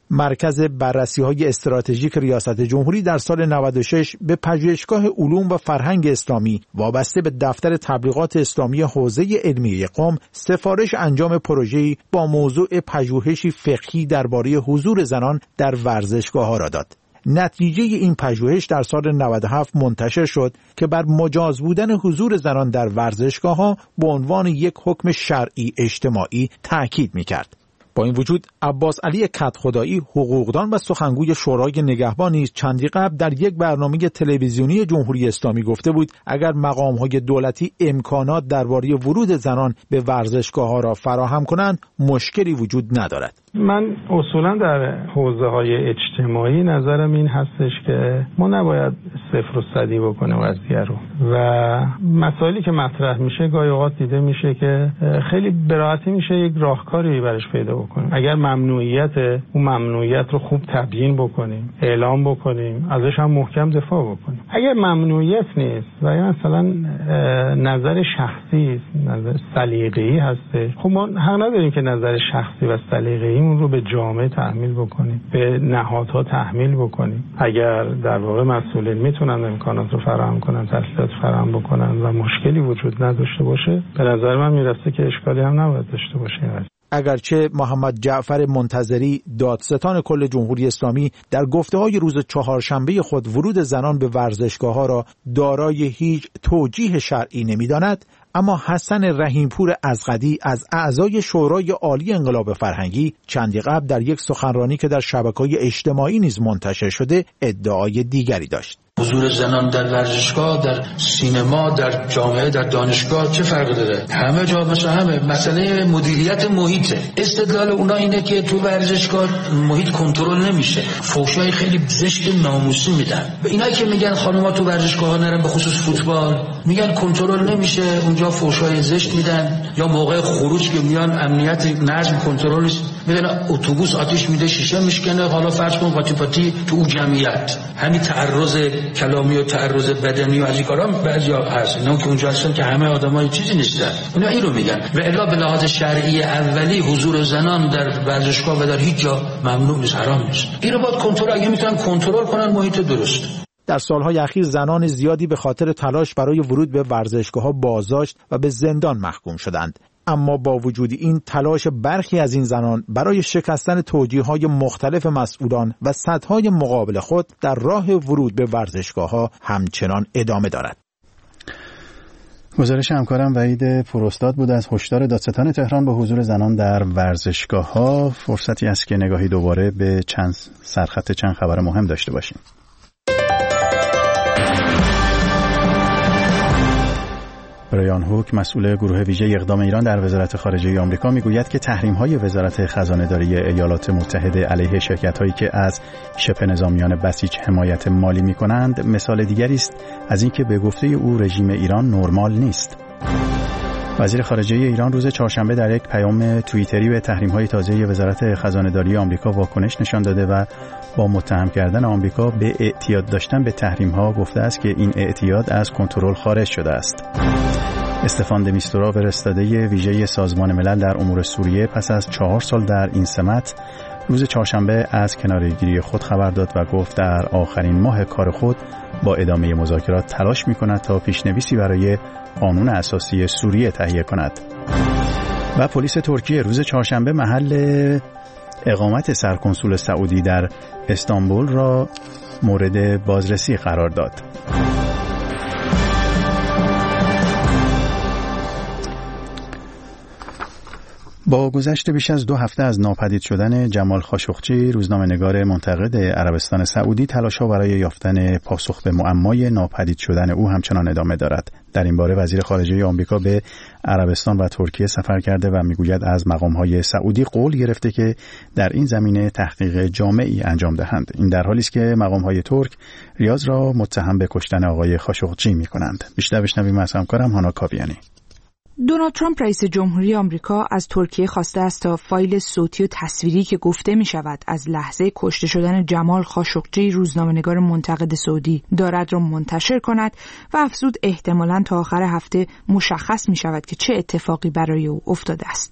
مرکز بررسی‌های استراتژیک ریاست جمهوری در سال 96 به پژوهشگاه علوم و فرهنگ اسلامی وابسته به دفتر تبلیغات اسلامی حوزه علمیه قم سفارش انجام پروژه‌ای با موضوع پژوهشی فقهی درباره حضور زنان در ورزشگاه‌ها را داد. نتیجه این پژوهش در سال 97 منتشر شد که بر مجاز بودن حضور زنان در ورزشگاه‌ها به عنوان یک حکم شرعی اجتماعی تأکید می‌کرد. با این وجود عباس علی کدخدایی حقوقدان و سخنگوی شورای نگهبان نیز چندی قبل در یک برنامه تلویزیونی جمهوری اسلامی گفته بود اگر مقام‌های دولتی امکانات درباره ورود زنان به ورزشگاه‌ها را فراهم کنند مشکلی وجود ندارد. من اصولا در حوزه‌های اجتماعی نظرم این هستش که ما نباید صفر و صدی بکنیم قضیه رو و مسائلی که مطرح میشه گاهی اوقات دیده میشه که خیلی به راحتی میشه یک راهکاری برش پیدا بکنیم. اگر ممنوعیت اون ممنوعیت رو خوب تبیین بکنیم، اعلام بکنیم، ازش هم محکم دفاع بکنیم. اگر ممنوعیت نیست و مثلا نظر شخصی است، نظر سلیقه‌ای هسته، خب ما حق نداریم که نظر شخصی و سلیقه‌ای اون رو به جامعه تحمیل بکنیم، به نهادها تحمیل بکنیم. اگر در واقع مسئولین میتونن امکانات رو فراهم کنن، تسهیلات فراهم بکنن و مشکلی وجود نداشته باشه، به نظر من میرسه که اشکالی هم نباید داشته باشه. اگرچه محمد جعفر منتظری دادستان کل جمهوری اسلامی در گفته‌های روز چهارشنبه خود ورود زنان به ورزشگاه‌ها را دارای هیچ توجیه شرعی نمی‌داند، اما حسن رحیمپور ازغدی از اعضای شورای عالی انقلاب فرهنگی چندی قبل در یک سخنرانی که در شبکه‌های اجتماعی نیز منتشر شده ادعای دیگری داشت. حضور زنان در ورزشگاه، در سینما، در جامعه، در دانشگاه چه فرقی داره؟ همه جا مثل همه. مسئله مدیریت محیطه. استدلال اونا اینه که تو ورزشگاه محیط کنترل نمیشه. فحشای خیلی زشت ناموسی میدن. به اینایی که میگن خانم‌ها تو ورزشگاه نرن، به خصوص فوتبال، میگن کنترل نمیشه، اونجا فحشای زشت میدن، یا موقع خروج که میان امنیت نظم کنترل نیست، میدن اتوبوس آتش میده، شیشه میشکنه، حالا فرض کن قاطی پاتی تو جمعیت. همین تعرض کلامی و تعرض بدنی و از این کارا بعضیا هست. اینا که اونجا هستن که همه آدمای چیزی نیستن. اونا این رو میگن. و الا به لحاظ شرعی اولی حضور زنان در ورزشگاه و در هیچ جا ممنوع نیست، حرام نیست. این رو باید کنترل، اگه میتونن کنترل کنن محیط درست. در سالهای اخیر زنان زیادی به خاطر تلاش برای ورود به ورزشگاه‌ها بازداشت و به زندان محکوم شدند. اما با وجود این تلاش برخی از این زنان برای شکستن توجیه‌های مختلف مسئولان و سدهای مقابل خود در راه ورود به ورزشگاه‌ها همچنان ادامه دارد. گزارش همکارم وحید پوراستاد بود از هشدار دادستان تهران به حضور زنان در ورزشگاه‌ها. فرصتی است که نگاهی دوباره به سرخط چند خبر مهم داشته باشیم. برایان هوک مسئول گروه ویژه اقدام ایران در وزارت خارجه آمریکا میگوید که تحریم‌های وزارت خزانه‌داری ایالات متحده علیه شرکت‌هایی که از شبه نظامیان بسیج حمایت مالی می‌کنند مثال دیگری است از اینکه به گفته او رژیم ایران نرمال نیست. وزیر خارجه ایران روز چهارشنبه در یک پیام توییتری به تحریم‌های تازه وزارت خزانه‌داری آمریکا واکنش نشان داده و با متهم کردن آمریکا به اعتیاد داشتن به تحریم‌ها گفته است که این اعتیاد از کنترل خارج شده است. استفان د میستورا فرستاده ویژه سازمان ملل در امور سوریه پس از 4 سال در این سمت روز چهارشنبه از کناره‌گیری خود خبر داد و گفت در آخرین ماه کار خود با ادامه مذاکرات تلاش می‌کند تا پیشنویسی برای قانون اساسی سوریه تهیه کند. و پلیس ترکیه روز چهارشنبه محل اقامت سرکنسول سعودی در استانبول را مورد بازرسی قرار داد. با گذشت بیش از 2 هفته از ناپدید شدن جمال خاشقچی، روزنامه‌نگار منتقد عربستان سعودی تلاش‌ها برای یافتن پاسخ به معمای ناپدید شدن او همچنان ادامه دارد. در این باره وزیر خارجه آمریکا به عربستان و ترکیه سفر کرده و میگوید از مقام‌های سعودی قول گرفته که در این زمینه تحقیق جامعی انجام دهند. این در حالی است که مقام‌های ترک ریاض را متهم به کشتن آقای خاشقچی می‌کنند. بیشتر بشنویم از همکارم هانا کاویانی. دونالد ترامپ رئیس جمهوری آمریکا از ترکیه خواسته است تا فایل صوتی و تصویری که گفته می شود از لحظه کشته شدن جمال خاشقچی، روزنامه‌نگار منتقد سعودی، دارد را منتشر کند و افزود احتمالاً تا آخر هفته مشخص می شود که چه اتفاقی برای او افتاده است.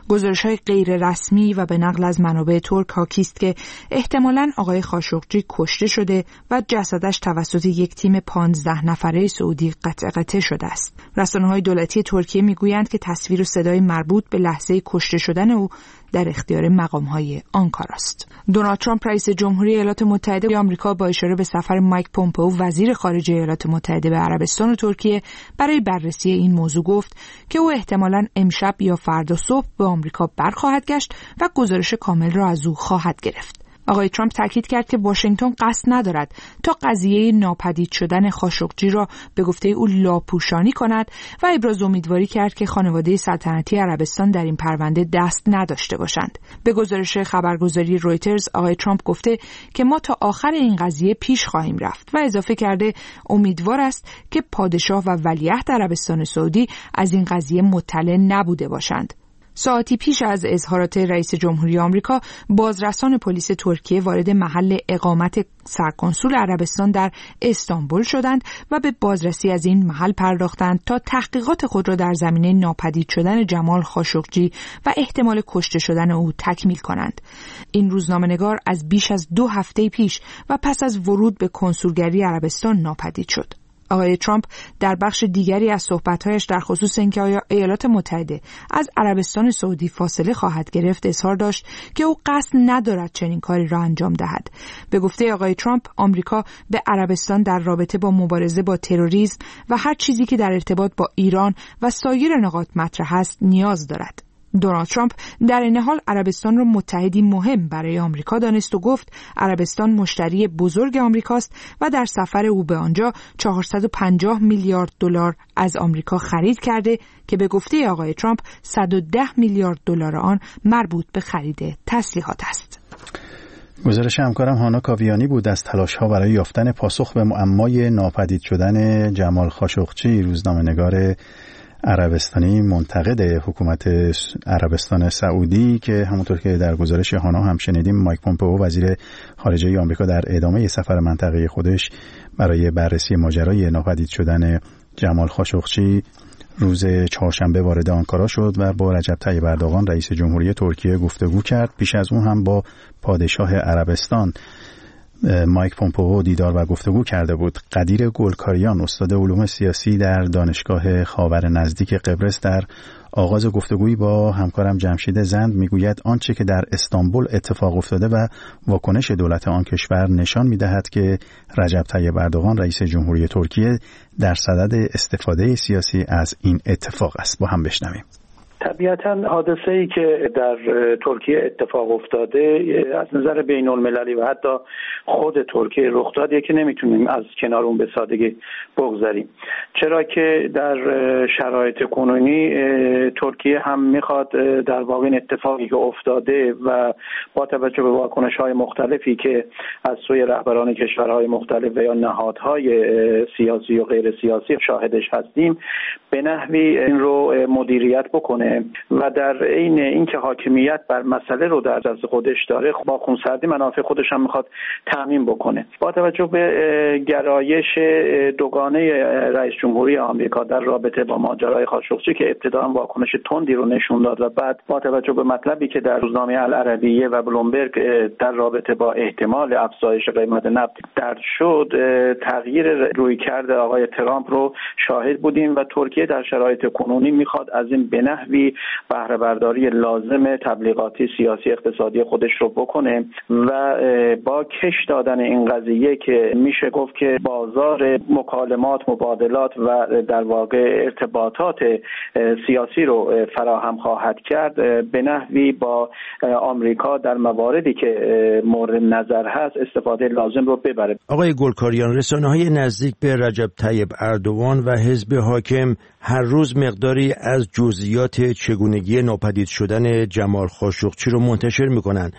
گزارش‌های غیر رسمی و به نقل از منابع ترک حاکی است که احتمالاً آقای خاشقجی کشته شده و جسدش توسط یک تیم 15 نفره سعودی قطع شده است. رسانه‌های دولتی ترکیه میگویند که تصویر و صدای مربوط به لحظه کشته شدن او در اختیار مقام‌های آنکارا است. دونالد ترامپ رئیس جمهوری ایالات متحده آمریکا با اشاره به سفر مایک پومپئو وزیر خارجه ایالات متحده به عربستان و ترکیه برای بررسی این موضوع گفت که او احتمالاً امشب یا فردا صبح به آمریکا برخواهد گشت و گزارش کامل را از او خواهد گرفت. آقای ترامپ تاکید کرد که واشنگتن قصد ندارد تا قضیه ناپدید شدن خاشقجی را به گفته او لاپوشانی کند و ابراز امیدواری کرد که خانواده سلطنتی عربستان در این پرونده دست نداشته باشند. به گزارش خبرگزاری رویترز آقای ترامپ گفته که ما تا آخر این قضیه پیش خواهیم رفت و اضافه کرده امیدوار است که پادشاه و ولیعهد عربستان سعودی از این قضیه مطلع نبوده باشند. ساعتی پیش از اظهارات رئیس جمهوری آمریکا، بازرسان پلیس ترکیه وارد محل اقامت سرکنسول عربستان در استانبول شدند و به بازرسی از این محل پرداختند تا تحقیقات خود را در زمینه ناپدید شدن جمال خاشقجی و احتمال کشته شدن او تکمیل کنند. این روزنامه‌نگار از بیش از 2 هفته پیش و پس از ورود به کنسولگری عربستان ناپدید شد. آقای ترامپ در بخش دیگری از صحبت‌هایش در خصوص اینکه آیا ایالات متحده از عربستان سعودی فاصله خواهد گرفت اظهار داشت که او قصد ندارد چنین کاری را انجام دهد. به گفته آقای ترامپ، آمریکا به عربستان در رابطه با مبارزه با تروریسم و هر چیزی که در ارتباط با ایران و سایر نقاط مطرح است نیاز دارد. دونالد ترامپ در این حال عربستان را متحدی مهم برای آمریکا دانست و گفت عربستان مشتری بزرگ آمریکاست و در سفر او به آنجا 450 میلیارد دلار از آمریکا خرید کرده که به گفته آقای ترامپ 110 میلیارد دلار آن مربوط به خرید تسلیحات است. گزارش همکارم هانا کاویانی بود از تلاش‌ها برای یافتن پاسخ به معمای ناپدید شدن جمال خاشقجی، روزنامه‌نگار عربستانی منتقد حکومت عربستان سعودی که همونطور که در گزارش هانا هم شنیدیم مایک پومپئو وزیر خارجه آمریکا در ادامه سفر منطقه‌ای خودش برای بررسی ماجرای ناپدید شدن جمال خاشقجی روز چهارشنبه وارد آنکارا شد و با رجب طیب اردوغان رئیس جمهوری ترکیه گفتگو کرد. پیش از اون هم با پادشاه عربستان مایک پومپئو دیدار و گفتگو کرده بود. قدیر گلکاریان استاد علوم سیاسی در دانشگاه خاور نزدیک قبرس در آغاز گفتگویی با همکارم جمشید زند میگوید آنچه که در استانبول اتفاق افتاده و واکنش دولت آن کشور نشان میدهد که رجب طیب اردوغان رئیس جمهوری ترکیه در صدد استفاده سیاسی از این اتفاق است. با هم بشنویم. طبیعتاً حادثه‌ای که در ترکیه اتفاق افتاده از نظر بین المللی و حتی خود ترکیه رخ دادیه که نمیتونیم از کنار اون به سادگی بگذاریم، چرا که در شرایط کنونی ترکیه هم میخواد در واقع این اتفاقی که افتاده و با توجه به واکنش‌های مختلفی که از سوی رهبران کشورهای مختلف و یا نهادهای سیاسی و غیر سیاسی شاهدش هستیم به نحوی این رو مدیریت بکنه و در عین اینکه حاکمیت بر مسئله رو در دست خودش داره با خونسردی منافع خودش هم میخواد تامین بکنه. با توجه به گرایش دوگانه رئیس جمهوری آمریکا در رابطه با ماجرای خاشقجی که ابتداً واکنش تندی رو نشون داد و بعد با توجه به مطلبی که در روزنامه العربیه و بلومبرگ در رابطه با احتمال افزایش قیمت نفت درج شد، تغییر رویکرد آقای ترامپ رو شاهد بودیم و ترکیه در شرایط کنونی میخواد از این به نحوی بهره برداری لازم تبلیغاتی سیاسی اقتصادی خودش رو بکنه و با کش دادن این قضیه که میشه گفت که بازار مکالمات، مبادلات و در واقع ارتباطات سیاسی رو فراهم خواهد کرد، به نحوی با آمریکا در مواردی که مورد نظر هست استفاده لازم رو ببره. آقای گلکاریان، رسانه‌های نزدیک به رجب طیب اردوغان و حزب حاکم هر روز مقداری از جزئیات چگونگی ناپدید شدن جمال خاشقجی رو منتشر میکنن.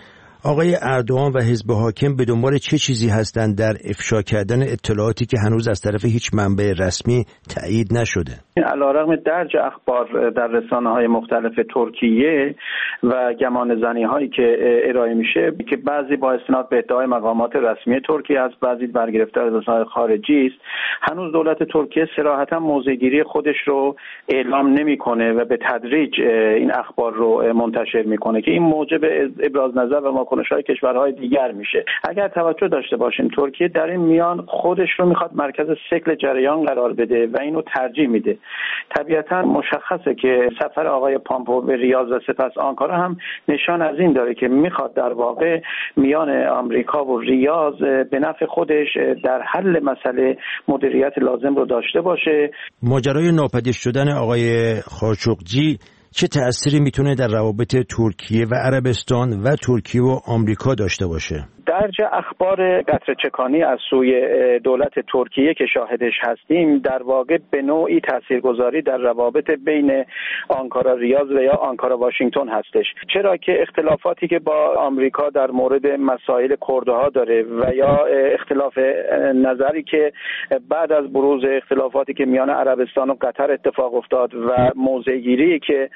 آقای اردوغان و حزب حاکم به دنبال چه چیزی هستند در افشا کردن اطلاعاتی که هنوز از طرف هیچ منبع رسمی تایید نشده؟ علیرغم درج اخبار در رسانه‌های مختلف ترکیه و گمانه‌زنی هایی که ارائه میشه که بعضی با استناد به ادعای مقامات رسمی ترکیه است، بعضی برگرفته از رسانه‌های خارجی است، هنوز دولت ترکیه صراحتا موضع‌گیری خودش رو اعلام نمی‌کنه و به تدریج این اخبار رو منتشر می‌کنه که این موجب ابراز نظر و واکنش‌های کشورهای دیگر میشه. اگر توجه داشته باشیم ترکیه در این میان خودش رو می‌خواد مرکز ثقل جریان قرار بده و اینو ترجیح میده. طبیعتا مشخصه که سفر آقای پامپو به ریاض و سپس آنکارا هم نشان از این داره که میخواد در واقع میان آمریکا و ریاض به نفع خودش در حل مسئله مدیریت لازم رو داشته باشه. ماجرای ناپدید شدن آقای خاشقجی چه تأثیری میتونه در روابط ترکیه و عربستان و ترکیه و آمریکا داشته باشه؟ درج اخبار قطره چکانی از سوی دولت ترکیه که شاهدش هستیم در واقع به نوعی تاثیرگذاری در روابط بین آنکارا ریاض و یا آنکارا واشنگتن هستش، چرا که اختلافاتی که با آمریکا در مورد مسائل کردها داره و یا اختلاف نظری که بعد از بروز اختلافاتی که میان عربستان و قطر اتفاق افتاد و موضع‌گیری که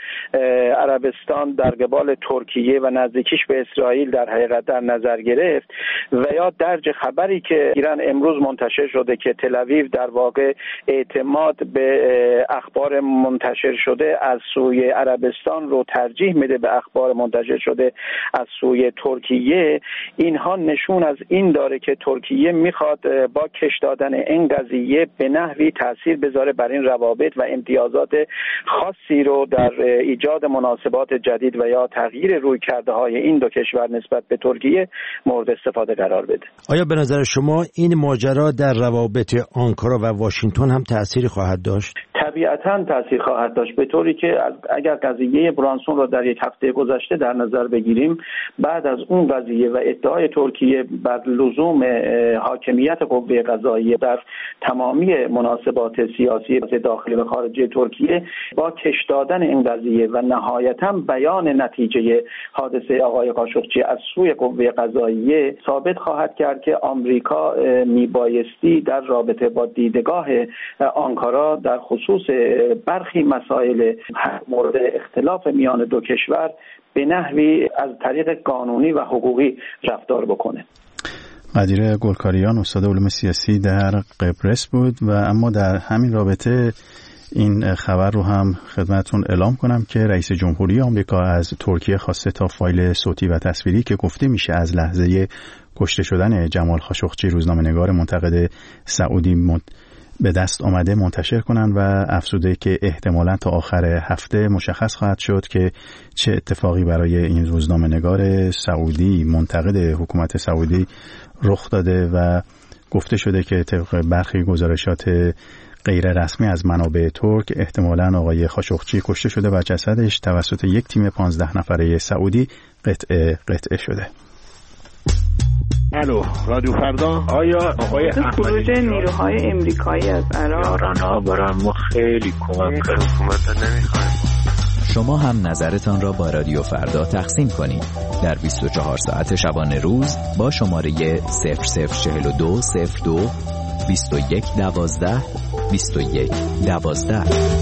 عربستان در قبال ترکیه و نزدیکیش به اسرائیل در حقیقت در نظر گرفت و یا درج خبری که ایران امروز منتشر شده که تل اویو در واقع اعتماد به اخبار منتشر شده از سوی عربستان رو ترجیح میده به اخبار منتشر شده از سوی ترکیه، اینها نشون از این داره که ترکیه میخواد با کش دادن این قضیه به نحوی تاثیر بذاره بر این روابط و امتیازات خاصی رو در ایجاد مناسبات جدید و یا تغییر رویکردهای این دو کشور نسبت به ترکیه مورد استفاده قرار بده. آیا به نظر شما این ماجرا در روابط آنکارا و واشنگتن هم تأثیری خواهد داشت؟ طبیعتاً تأثیر خواهد داشت، به طوری که اگر قضیه برانسون رو در یک هفته گذشته در نظر بگیریم، بعد از اون قضیه و ادعای ترکیه بر لزوم حاکمیت قوه قضاییه در تمامی مناسبات سیاسی داخلی و خارجی ترکیه، با کش دادن این قضیه و نهایتاً بیان نتیجه حادثه آقای خاشقجی از سوی قوه قضاییه ثابت خواهد کرد که آمریکا میبایستی در رابطه با دیدگاه آنکارا در خصوص برخی مسائل مورد اختلاف میان دو کشور به نحوی از طریق قانونی و حقوقی رفتار بکنه. مدیر گلکاریان استاد علوم سیاسی در قبرس بود و اما در همین رابطه این خبر رو هم خدمتتون اعلام کنم که رئیس جمهوری آمریکا از ترکیه خواسته تا فایل صوتی و تصویری که گفته میشه از لحظه کشته شدن جمال خاشقجی روزنامه‌نگار منتقد سعودی به دست آمده منتشر کنند و افزوده که احتمالاً تا آخر هفته مشخص خواهد شد که چه اتفاقی برای این روزنامه‌نگار سعودی منتقد حکومت سعودی رخ داده و گفته شده که طبق برخی گزارشات غیر رسمی از منابع ترک احتمالاً آقای خاشقجی کشته شده و جسدش توسط یک تیم 15 نفره سعودی قطعه شده. الو رادیو فردا. آیا آقای خروج نیروهای امریکایی از عراق برای ما خیلی کمک کرد. حکومت نمیخوایم. شما هم نظرتان را با رادیو فردا تقسیم کنید در 24 ساعت شبانه روز با شماره 0042 02 21 12 21 12.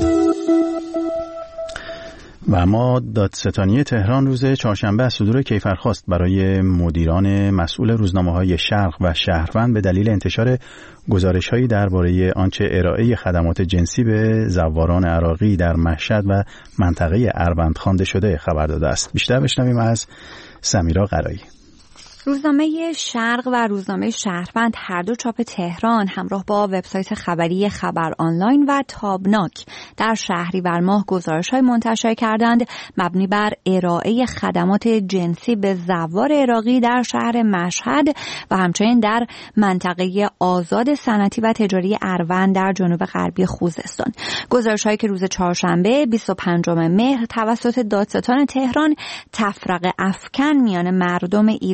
و اما دادستانی تهران روز چهارشنبه از صدور کیفرخواست برای مدیران مسئول روزنامه‌های شرق و شهروند به دلیل انتشار گزارش‌هایی درباره آنچه ارائه خدمات جنسی به زواران عراقی در مشهد و منطقه اروند خوانده شده خبر داده است. بیشتر بشنویم از سمیرا قرایی. روزنامه شرق و روزنامه شهروند هر دو چاپ تهران همراه با وبسایت خبری خبر آنلاین و تابناک در شهریور ماه گزارش‌های منتشر کردند مبنی بر ارائه خدمات جنسی به زوار عراقی در شهر مشهد و همچنین در منطقه آزاد صنعتی و تجاری اروند در جنوب غربی خوزستان. گزارش‌هایی که روز چهارشنبه 25 مهر توسط دادستان تهران تفرقه افکن میان مردم ایران و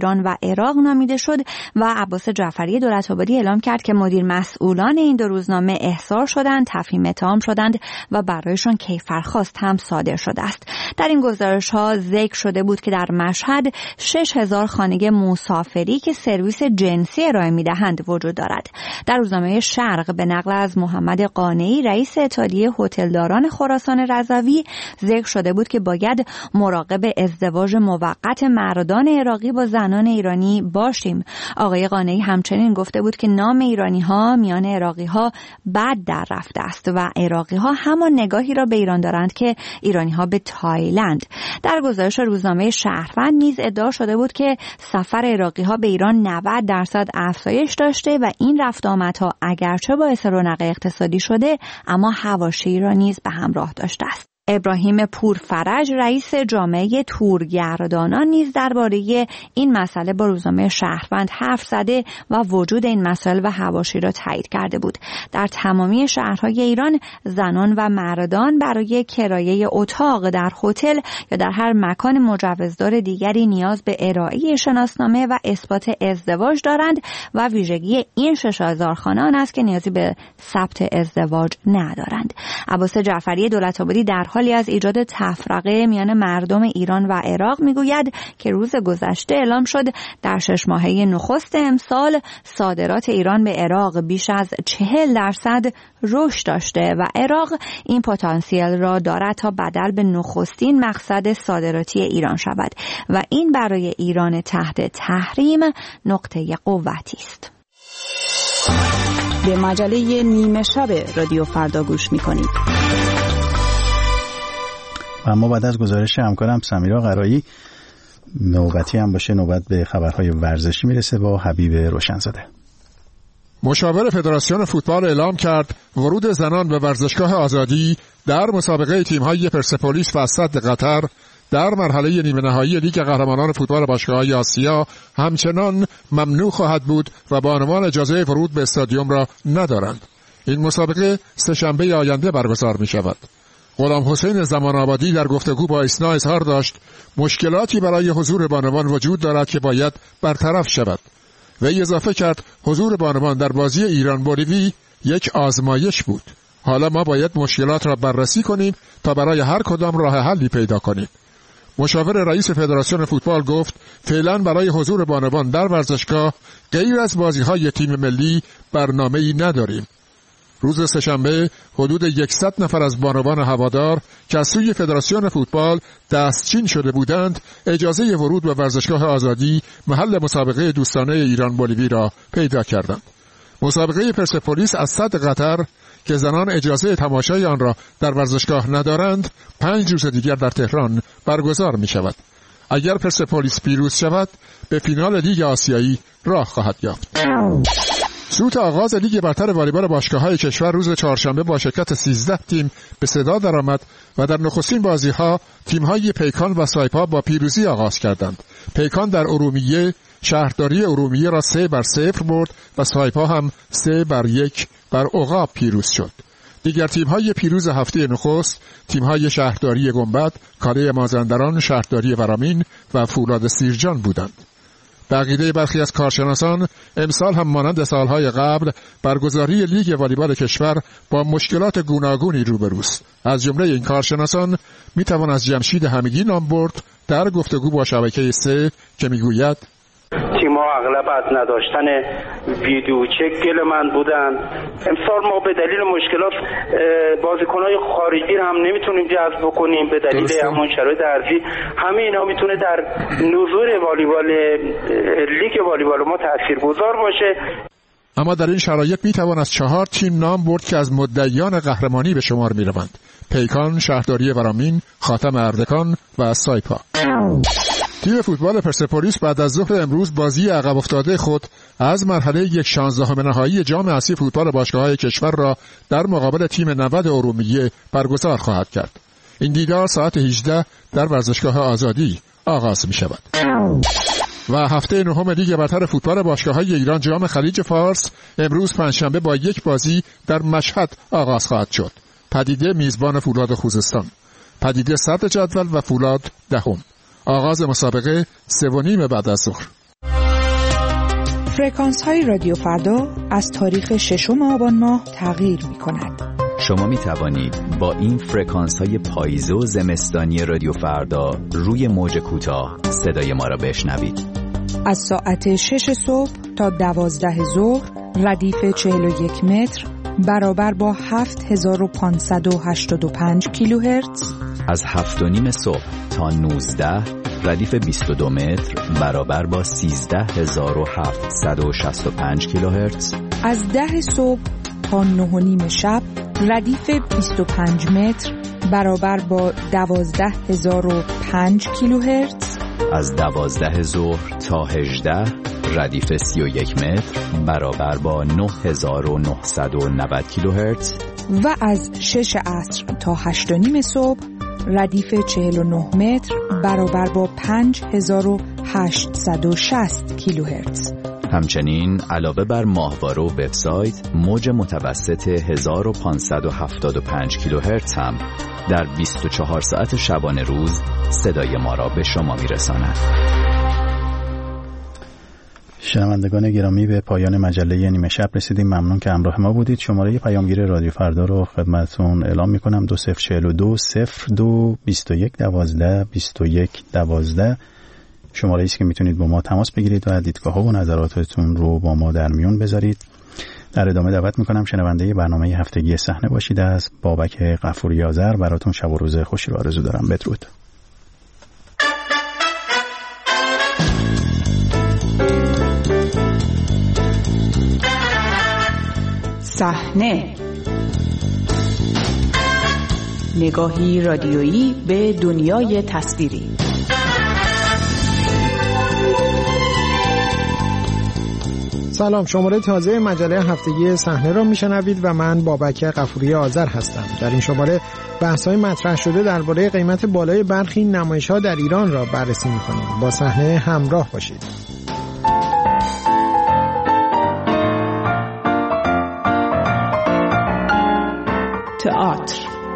عراق نامیده شد و عباس جعفری دولت‌آبادی اعلام کرد که مدیر مسئولان این دو روزنامه احضار شدند، تفهیم اتهام شدند و برایشان کیفرخواست هم صادر شده است. در این گزارش‌ها ذکر شده بود که در مشهد 6000 خانه مسافری که سرویس جنسی ارائه می‌دهند وجود دارد. در روزنامه شرق به نقل از محمد قانعی رئیس اتحادیه هتلداران خراسان رضوی ذکر شده بود که باید مراقب ازدواج موقت مردان عراقی با زنان ایرانی باشیم. آقای قانعی همچنین گفته بود که نام ایرانی‌ها میان عراقی‌ها بد در رفته است و عراقی‌ها همان نگاهی را به ایران دارند که ایرانی‌ها به تایلند. در گزارش روزنامه شهروند نیز ادعا شده بود که سفر عراقی‌ها به ایران 90% افزایش داشته و این رفت آمدها اگرچه باعث رونق اقتصادی شده اما حواشی را نیز به همراه داشته است. ابراهیم پورفرج رئیس جامعه تورگردانان نیز درباره این مسئله با روزنامه شهروند حرف زده و وجود این مسائل و حواشی را تایید کرده بود. در تمامی شهرهای ایران زنان و مردان برای کرایه اتاق در هتل یا در هر مکان مجوزدار دیگری نیاز به ارائه شناسنامه و اثبات ازدواج دارند و ویژگی این 6000 خانه آن است که نیازی به ثبت ازدواج ندارند. عباس جعفری دولت‌آبادی در حالی از ایجاد تفرقه میان مردم ایران و عراق میگوید که روز گذشته اعلام شد در 6 ماهه نخست امسال صادرات ایران به عراق بیش از 40% رشد داشته و عراق این پتانسیل را دارد تا بدل به نخستین مقصد صادراتی ایران شود و این برای ایران تحت تحریم نقطه قوتی است. به مجله نیمه شب رادیو فردا گوش می‌کنید. و اما بعد از گزارش همکارم سمیرا قرایی نوبتی هم باشه، نوبت به خبرهای ورزشی میرسه با حبیب روشنزاده. مشاور فدراسیون فوتبال اعلام کرد ورود زنان به ورزشگاه آزادی در مسابقه تیم‌های پرسپولیس و اسد قطر در مرحله نیمه نهایی لیگ قهرمانان فوتبال باشگاه‌های آسیا همچنان ممنوع خواهد بود و بانوان اجازه ورود به استادیوم را ندارند. این مسابقه سه‌شنبه آینده برگزار می‌شود. غلام حسین زمان آبادی در گفتگو با ایسنا اظهار داشت مشکلاتی برای حضور بانوان وجود دارد که باید برطرف شود. وی اضافه کرد حضور بانوان در بازی ایران بولیوی یک آزمایش بود. حالا ما باید مشکلات را بررسی کنیم تا برای هر کدام راه حلی پیدا کنیم. مشاور رئیس فدراسیون فوتبال گفت فعلا برای حضور بانوان در ورزشگاه غیر از بازی‌های تیم ملی برنامه‌ای نداریم. روز سه‌شنبه حدود 100 نفر از بانوان هوادار که از سوی فدراسیون فوتبال دستچین شده بودند اجازه ورود به ورزشگاه آزادی محل مسابقه دوستانه ایران بولیوی را پیدا کردند. مسابقه پرسپولیس اسد قطر که زنان اجازه تماشای آن را در ورزشگاه ندارند 5 روز دیگر در تهران برگزار می شود. اگر پرسپولیس پیروز شود به فینال لیگ آسیایی راه خواهد یافت. سوت آغاز لیگ برتر والیبال باشگاه‌های کشور روز چهارشنبه با شرکت 13 تیم به صدا درآمد و در نخستین بازی‌ها تیم‌های پیکان و سایپا با پیروزی آغاز کردند. پیکان در ارومیه شهرداری ارومیه را 3-0 برد و سایپا هم 3-1 بر عقاب پیروز شد. دیگر تیم‌های پیروز هفته نخست تیم‌های شهرداری گنبد، کاله مازندران، شهرداری ورامین و فولاد سیرجان بودند. به عقیده برخی از کارشناسان امسال هم مانند سالهای قبل برگزاری لیگ والیبال کشور با مشکلات گوناگونی روبروست. از جمله این کارشناسان میتوان از جمشید حمیدی نام برد در گفتگو با شبکه 3 که میگوید تیم‌ها اغلب از نداشتن ویدیو چک گله‌مند بودند. امسال ما به دلیل مشکلات بازیکن‌های خارجی هم نمیتونیم جذب بکنیم به دلیل همون شرایط ارضی. همه اینا میتونه در نزول والیبال لیگ والیبال ما تاثیرگذار باشه. اما در این شرایط میتوان از 4 تیم نام برد که از مدعیان قهرمانی به شمار میروند: پیکان، شهرداری ورامین، خاتم اردکان و سایپا. تیم فوتبال پرسپولیس بعد از ظهر امروز بازی عقب افتاده خود از مرحله 1/16 نهایی جام اسیای فوتبال باشگاه‌های کشور را در مقابل تیم 90 ارومیه برگزار خواهد کرد. این دیدار ساعت 18 در ورزشگاه آزادی آغاز می شود. و هفته نهم لیگ برتر فوتبال باشگاه‌های ایران جام خلیج فارس امروز پنجشنبه با یک بازی در مشهد آغاز خواهد شد. پدیده میزبان فولاد خوزستان، پدیده صدر جدول و فولاد دهم. آغاز مسابقه 3:30 بعد از ظهر. فرکانس های رادیو فردا از تاریخ 6 آبان ماه تغییر می کند. شما می توانید با این فرکانس های پاییزه و زمستانی رادیو فردا روی موج کوتاه صدای ما را بشنوید. از ساعت 6 صبح تا 12 ظهر ردیف 41 متر برابر با 7585 کیلوهرتز. از 7:30 صبح تا 19 ردیف 22 متر برابر با 13765 کیلوهرتز. از 10 صبح تا 9:30 شب ردیف 25 متر برابر با 12005 کیلوهرتز. از 12 ظهر تا 18 ردیف 31 متر برابر با 9990 کیلوهرتز. و از 6 عصر تا 8:30 صبح ردیف 49 متر برابر با 5860 کیلوهرتز. همچنین علاوه بر ماهواره و وبسایت، موج متوسط 1575 کیلوهرتز هم در 24 ساعت شبانه روز صدای ما را به شما میرساند. شنوندگان گرامی، به پایان مجله نیمه شب رسیدیم. ممنون که همراه ما بودید. شماره پیامگیر رادیو فردا رو خدمتتون اعلام میکنم: 2042 02 21 12 21 12. شماره ایست که میتونید با ما تماس بگیرید و دیدگاه و نظراتتون رو با ما در میون بذارید. در ادامه دعوت میکنم شنونده برنامه هفتگی صحنه باشید. از بابک غفوری آذر براتون شب و روز خوشی رو آرزو دارم. بدرود. صحنه، نگاهی رادیویی به دنیای تصویری. سلام، شماره تازه مجله هفتگی صحنه را میشنوید و من بابک غفوری آذر هستم. در این شماره بحث‌های مطرح شده درباره قیمت بالای برخی نمایش‌ها در ایران را بررسی می‌کنیم. با صحنه همراه باشید. تئاتر.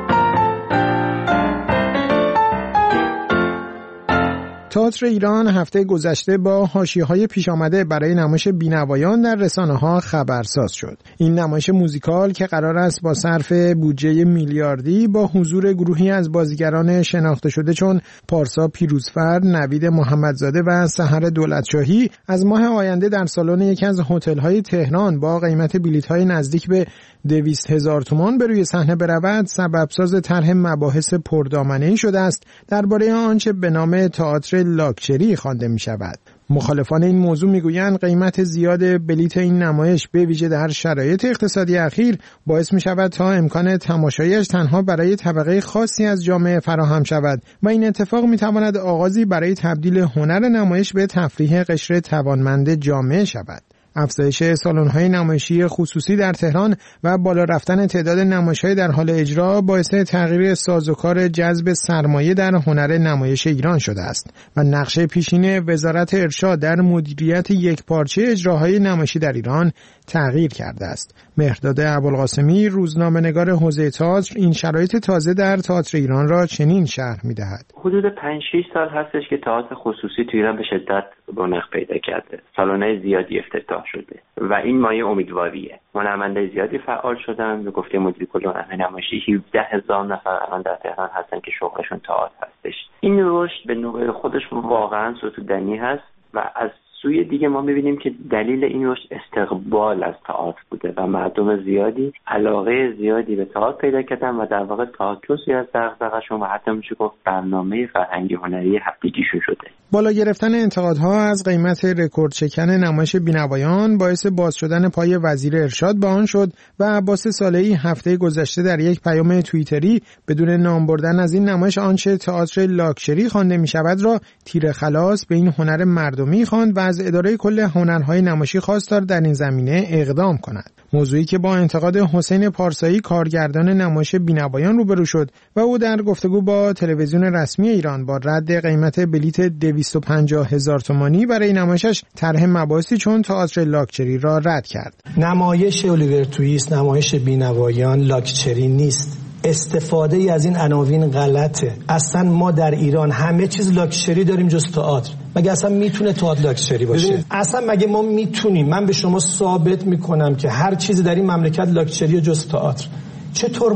تئاتر ایران هفته گذشته با حاشیه‌های پیش آمده برای نمایش بینوایان در رسانه‌ها خبرساز شد. این نمایش موزیکال که قرار است با صرف بودجه میلیاردی با حضور گروهی از بازیگران شناخته شده چون پارسا پیروزفر، نوید محمدزاده و سحر دولتشاهی از ماه آینده در سالن یکی از هتل‌های تهران با قیمت بلیط‌های نزدیک به 200,000 تومان به روی صحنه برود، سببساز طرح مباحث پردامنه‌ای شده است درباره آنچه به نام تئاتر لاکچری خوانده می شود. مخالفان این موضوع میگویند قیمت زیاد بلیط این نمایش به ویژه در شرایط اقتصادی اخیر باعث می شود تا امکان تماشایش تنها برای طبقه خاصی از جامعه فراهم شود و این اتفاق می تواند آغازی برای تبدیل هنر نمایش به تفریح قشر توانمند جامعه شود. افزایش سالن‌های نمایشی خصوصی در تهران و بالا رفتن تعداد نمایش‌های در حال اجرا باعث تغییر سازوکار جذب سرمایه در هنر نمایش ایران شده است و نقش پیشین وزارت ارشاد در مدیریت یکپارچه اجراهای نمایشی در ایران تغییر کرده است. مهرداد ابوالقاسمی، روزنامه‌نگار حوزه تئاتر، این شرایط تازه در تئاتر ایران را چنین شرح می‌دهد: حدود 5-6 سال هستش که تئاتر خصوصی تو ایران به شدت رونق پیدا کرده. سالن‌های زیادی افتتاح شده و این مایه امیدواریه. هنرمندای زیادی فعال شدن. به گفته مدیر کل هنر نمایشی 17,000 نفر الان در تهران هستن که شغلشون تئاتر هستش. این رشد به نوبه خودش واقعا ستودنی هست و از سوی دیگه ما می‌بینیم که دلیل این رشد استقبال از تئاتر بوده و مردم زیادی علاقه زیادی به تئاتر پیدا کردن و در واقع تئاتر جزئی از دغدغه‌شون و حتی میشه گفت برنامه فرهنگی هنری هفتگیشون شده. بالا گرفتن انتقادها از قیمت رکورد شکن نمایش بینوایان باعث باز شدن پای وزیر ارشاد به آن شد و عباس صالحی هفته گذشته در یک پیام توییتری بدون نام بردن از این نمایش آنچه تئاتر لاکچری خوانده می‌شود را تیر خلاص به این هنر مردمی خواند و از اداره کل هنرهای نمایشی خواست تا در این زمینه اقدام کند. موضوعی که با انتقاد حسین پارسایی کارگردان نمایش بینوایان روبرو شد و او در گفتگو با تلویزیون رسمی ایران با رد قیمت بلیط 250,000 تومانی برای نمایشش طرح مباحثی چون تئاتر لاکچری را رد کرد. نمایش الیور تویست نمایش بینوایان لاکچری نیست. استفاده ای از این عناوین غلطه. اصلا ما در ایران همه چیز لاکچری داریم جز تئاتر. مگه اصلا میتونه تئاتر لاکچری باشه؟ اصلا مگه ما میتونیم؟ من به شما ثابت میکنم که هر چیزی در این مملکت لاکچری جز تئاتر. چطور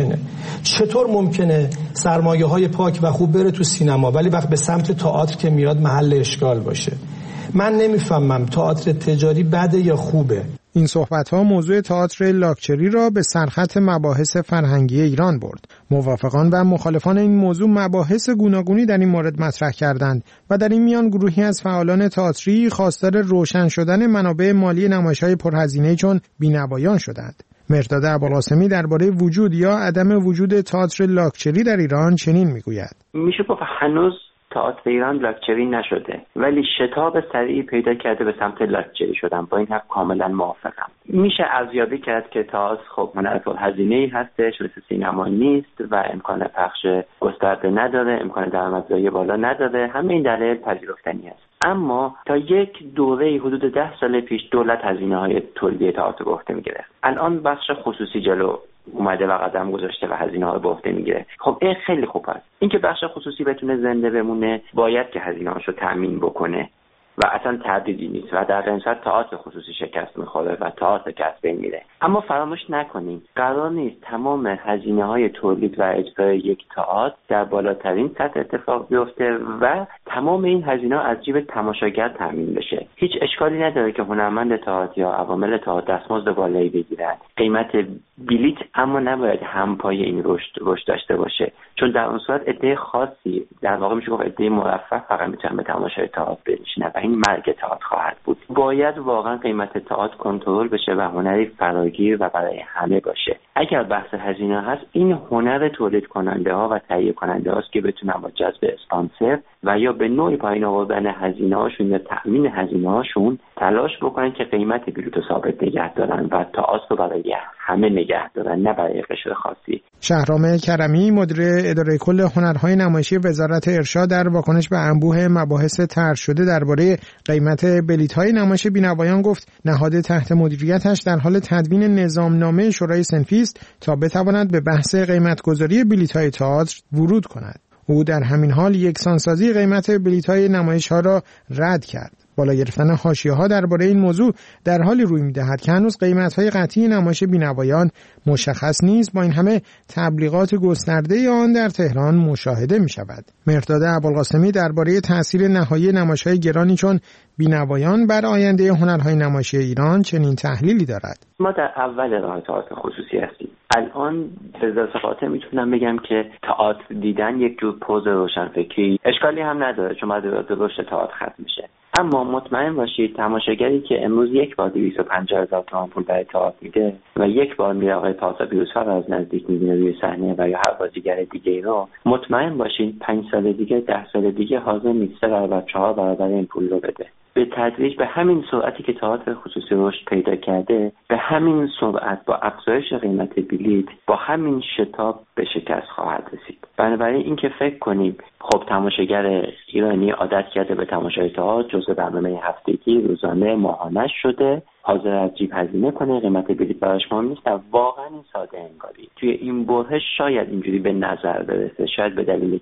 ممکنه سرمایه‌های پاک و خوب بره تو سینما ولی وقت به سمت تئاتر که میاد محل اشکال باشه؟ من نمیفهمم تئاتر تجاری بده یا خوبه. این صحبت‌ها موضوع تئاتر لاکچری را به سرخط مباحث فرهنگی ایران برد. موافقان و مخالفان این موضوع مباحث گوناگونی در این مورد مطرح کردند و در این میان گروهی از فعالان تئاتری خواستار روشن شدن منابع مالی نمایش‌های پرهزینه چون بینوایان شدند. مرداد ابوالقاسمی درباره وجود یا عدم وجود تئاتر لاکچری در ایران چنین میگوید: میشه گفت هنوز تئاتر ایران لاکچری نشده ولی شتاب سریعی پیدا کرده به سمت لاکچری شدن. با این حرف کاملا موافقم. میشه ارزیابی کرد که تئاتر خب هنر پرهزینه‌ای هستش، مثل سینما نیست و امکان پخش گسترده نداره، امکان درآمدزایی بالا نداره. همه این دلایل پذیرفتنی است. اما تا یک دوره حدود 10 سال پیش دولت هزینه‌های تولید تئاتر به عهده می‌گرفت. الان بخش خصوصی جلو اومده و قدم گذاشته و هزینه‌ها به عهده میگیره. خب این خیلی خوب است. اینکه بخش خصوصی بتونه زنده بمونه باید که هزینه‌هاشو تامین بکنه و اصلا تردیدی نیست و در این صورت تئاتر خصوصی شکست می‌خوره و تئاتر از بین میره. اما فراموش نکنیم قرار نیست تمام هزینه‌های تولید و اجرای یک تئاتر در بالاترین سطح اتفاق بیفته و تمام این هزینه‌ها از جیب تماشاگر تامین بشه. هیچ اشکالی نداره که هنرمند تئاتر یا عوامل تئاتر دستمزد بالایی بگیرن. قیمت بلیت اما نباید همپای این رشد داشته باشه، چون در اون صورت عده خاصی، در واقع میشه گفت عده مرفه فقط میتونن به تماشای تئاتر بنشینن و این مرگ تئاتر خواهد بود. باید واقعا قیمت تئاتر کنترل بشه و هنری فراگیر و برای همه باشه. اگر بحث هزینه هست، این هنر تولید کننده ها و تهیه کننده هاست که بتونن با جذب اسپانسر و یا به نوعی پایین آوردن هزینه هاشون یا تأمین هزینه هاشون تلاش بکنن که قیمت بلیط رو ثابت نگه دارن و تئاتر رو برای همه نگه دارن، نه برای قشر خاصی. شهرام کرمی مدیر اداره کل هنرهای نمایشی وزارت ارشاد در واکنش به انبوه مباحث طرح شده درباره قیمت بلیط‌های نمایش بینوایان گفت نهاد تحت مدیریتش در حال تدوین نظامنامه شورای صنفی است تا بتواند به بحث قیمت‌گذاری بلیط‌های تئاتر ورود کند. او در همین حال یکسانسازی قیمت بلیط‌های نمایش‌ها را رد کرد. بالا گرفتن حاشیه‌ها درباره این موضوع در حالی روی می‌دهد که هنوز قیمت‌های قطعی نمایش بینوایان مشخص نیست. با این همه تبلیغات گسترده آن در تهران مشاهده می‌شود. مرداد ابوالقاسمی درباره تأثیر نهایی نمایش‌های گرانی چون بینوایان بر آینده هنرهای نمایشی ایران چنین تحلیلی دارد. ما در اول راه تئاتر خصوصی هستیم. الان به ذات خاطر میتونم بگم که تئاتر دیدن یک جور پوز روشنفکری اشکالی هم نداره، چون بعد رشد تئاتر ختم میشه. اما مطمئن باشید تماشاگری که امروز یک بار 250,000 تومان پول برای تئاتر میده و یک بار میره آقای پارسا پیروزفر از نزدیک میبینه روی صحنه و یا هر بازیگر دیگه رو، مطمئن باشید 5 سال دیگه 10 سال دیگه حاضر نیست 3 برابر 4 برابر این پول رو بده. به تدریج به همین سرعتی که تئاتر خصوصی رشد پیدا کرده، به همین سرعت با افزایش قیمت بلیط با همین شتاب به شکست خواهد رسید. بنابراین اینکه فکر کنیم خب تماشاگر ایرانی عادت کرده به تماشای تئاتر، جزء برنامه هفتگی، روزانه، ماهانه شده، حاضر از جیب هزینه کنه، قیمت بلیط براش مهم نیست، واقعا این ساده انگاری توی این بره شاید اینجوری به نظر برسه. شاید به دلیل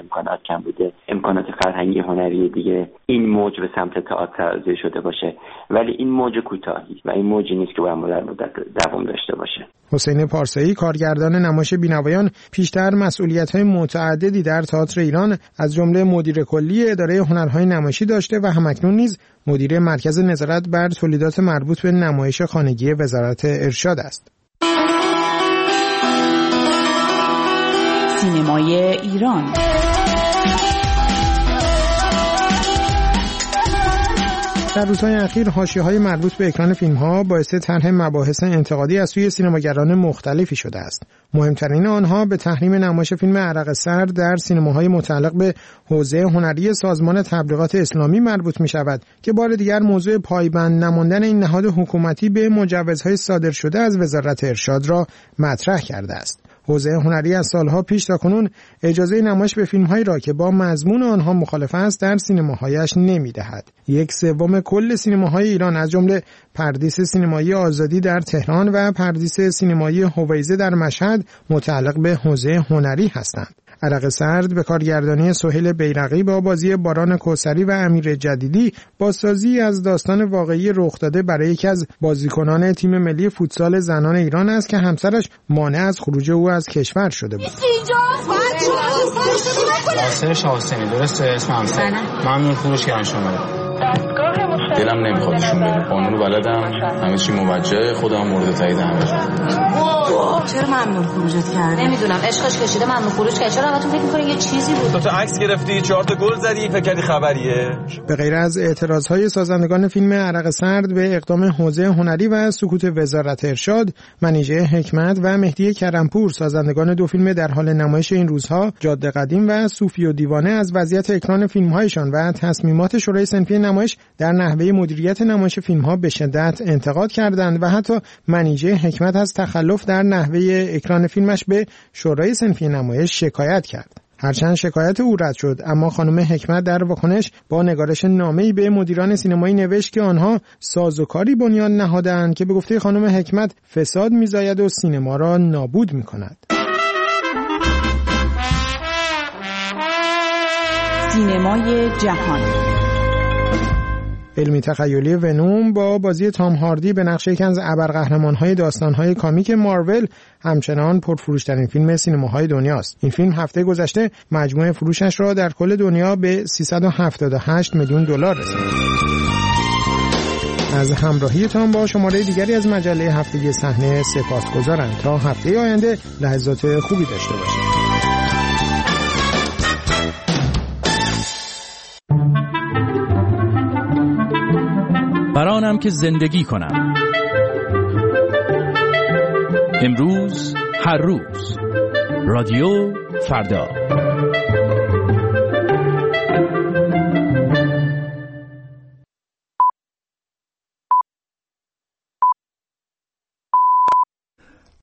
کم بوده امکانات فرهنگی هنری دیگه این موج به سمت تئاتر تغذیه شده باشه، ولی این موج کوتاهی و این موجی نیست که باید مدت دوام داشته باشه. حسین پارسایی کارگردان نمایش بینوایان پیشتر مسئولیت‌های متعددی در تئاتر ایران از جمله مدیر کلی اداره هنرهای نمایشی داشته و همکنون نیز مدیر مرکز نظارت بر تولیدات مربوط به نمایش خانگی وزارت ارشاد است. سینمای ایران. در روزهای اخیر حاشیه‌های مربوط به اکران فیلم‌ها باعث طرح مباحث انتقادی از سوی سینماگران مختلفی شده است. مهمترین آنها به تحریم نمایش فیلم عرق سرد در سینماهای متعلق به حوزه هنری سازمان تبلیغات اسلامی مربوط می‌شود که بار دیگر موضوع پایبند نماندن این نهاد حکومتی به مجوزهای صادر شده از وزارت ارشاد را مطرح کرده است. حوزه هنری از سالها پیش تاکنون اجازه نمایش به فیلم‌هایی را که با مضمون آنها مخالف است در سینماهایش نمی‌دهد. 1/3 کل سینماهای ایران از جمله پردیس سینمایی آزادی در تهران و پردیس سینمایی هویزه در مشهد متعلق به حوزه هنری هستند. عرق سرد به کارگردانی سهیل بیرقی با بازی باران کوثری و امیر جدیدی بازسازی از داستان واقعی رخ داده برای یکی از بازیکنان تیم ملی فوتسال زنان ایران است که همسرش مانع از خروج او از کشور شده بود. ناصر شاهحسینی درسته اسم همسر؟ ممنون خروج کردن شما. دلم نمیخوادشون بره. قانونو بلدم، همه چی موجهه، خودم مورد تایید همه. چرا ممنون خروجت کرد؟ نمیدونم، عشقش کشیده ممنون خروج کرد. چرا همتون فکر می‌کنین یه چیزی بود؟ تو عکس گرفتی، 4 تا گل زدی، فکر کردی خبریه؟ به غیر از اعتراض‌های سازندگان فیلم عرق سرد به اقدام حوزه هنری و سکوت وزارت ارشاد، منیژه حکمت و مهدی کرمپور سازندگان دو فیلم در حال نمایش این روزها، جاده قدیم و صوفی و دیوانه از وضعیت اکران فیلم‌هایشان و تصمیمات شورای صنفی نمایش در نحوه مدیریت نمایش فیلم‌ها به شدت انتقاد کردند و حتی منیژه حکمت از تخلف در نحوه اکران فیلمش به شورای صنفی نمایش شکایت کرد. هرچند شکایت او رد شد، اما خانم حکمت در واکنش با نگارش نامه‌ای به مدیران سینمایی نوشت که آنها سازوکاری بنیان نهادند که به گفته خانم حکمت فساد می‌زاید و سینما را نابود می‌کند. سینمای جهان. علمی تخیلی ونوم با بازی تام هاردی به نقش یکی از ابرقهرمان‌های داستان‌های کامیک مارول همچنان پرفروش‌ترین فیلم سینماهای دنیاست. این فیلم هفته گذشته مجموع فروشش را در کل دنیا به 378 میلیون دلار رساند. از همراهیتان با شماره دیگری از مجله هفتگی صحنه سپاسگزارم. تا هفته آینده لحظات خوبی داشته باشید. برانم که زندگی کنم. امروز هر روز رادیو فردا.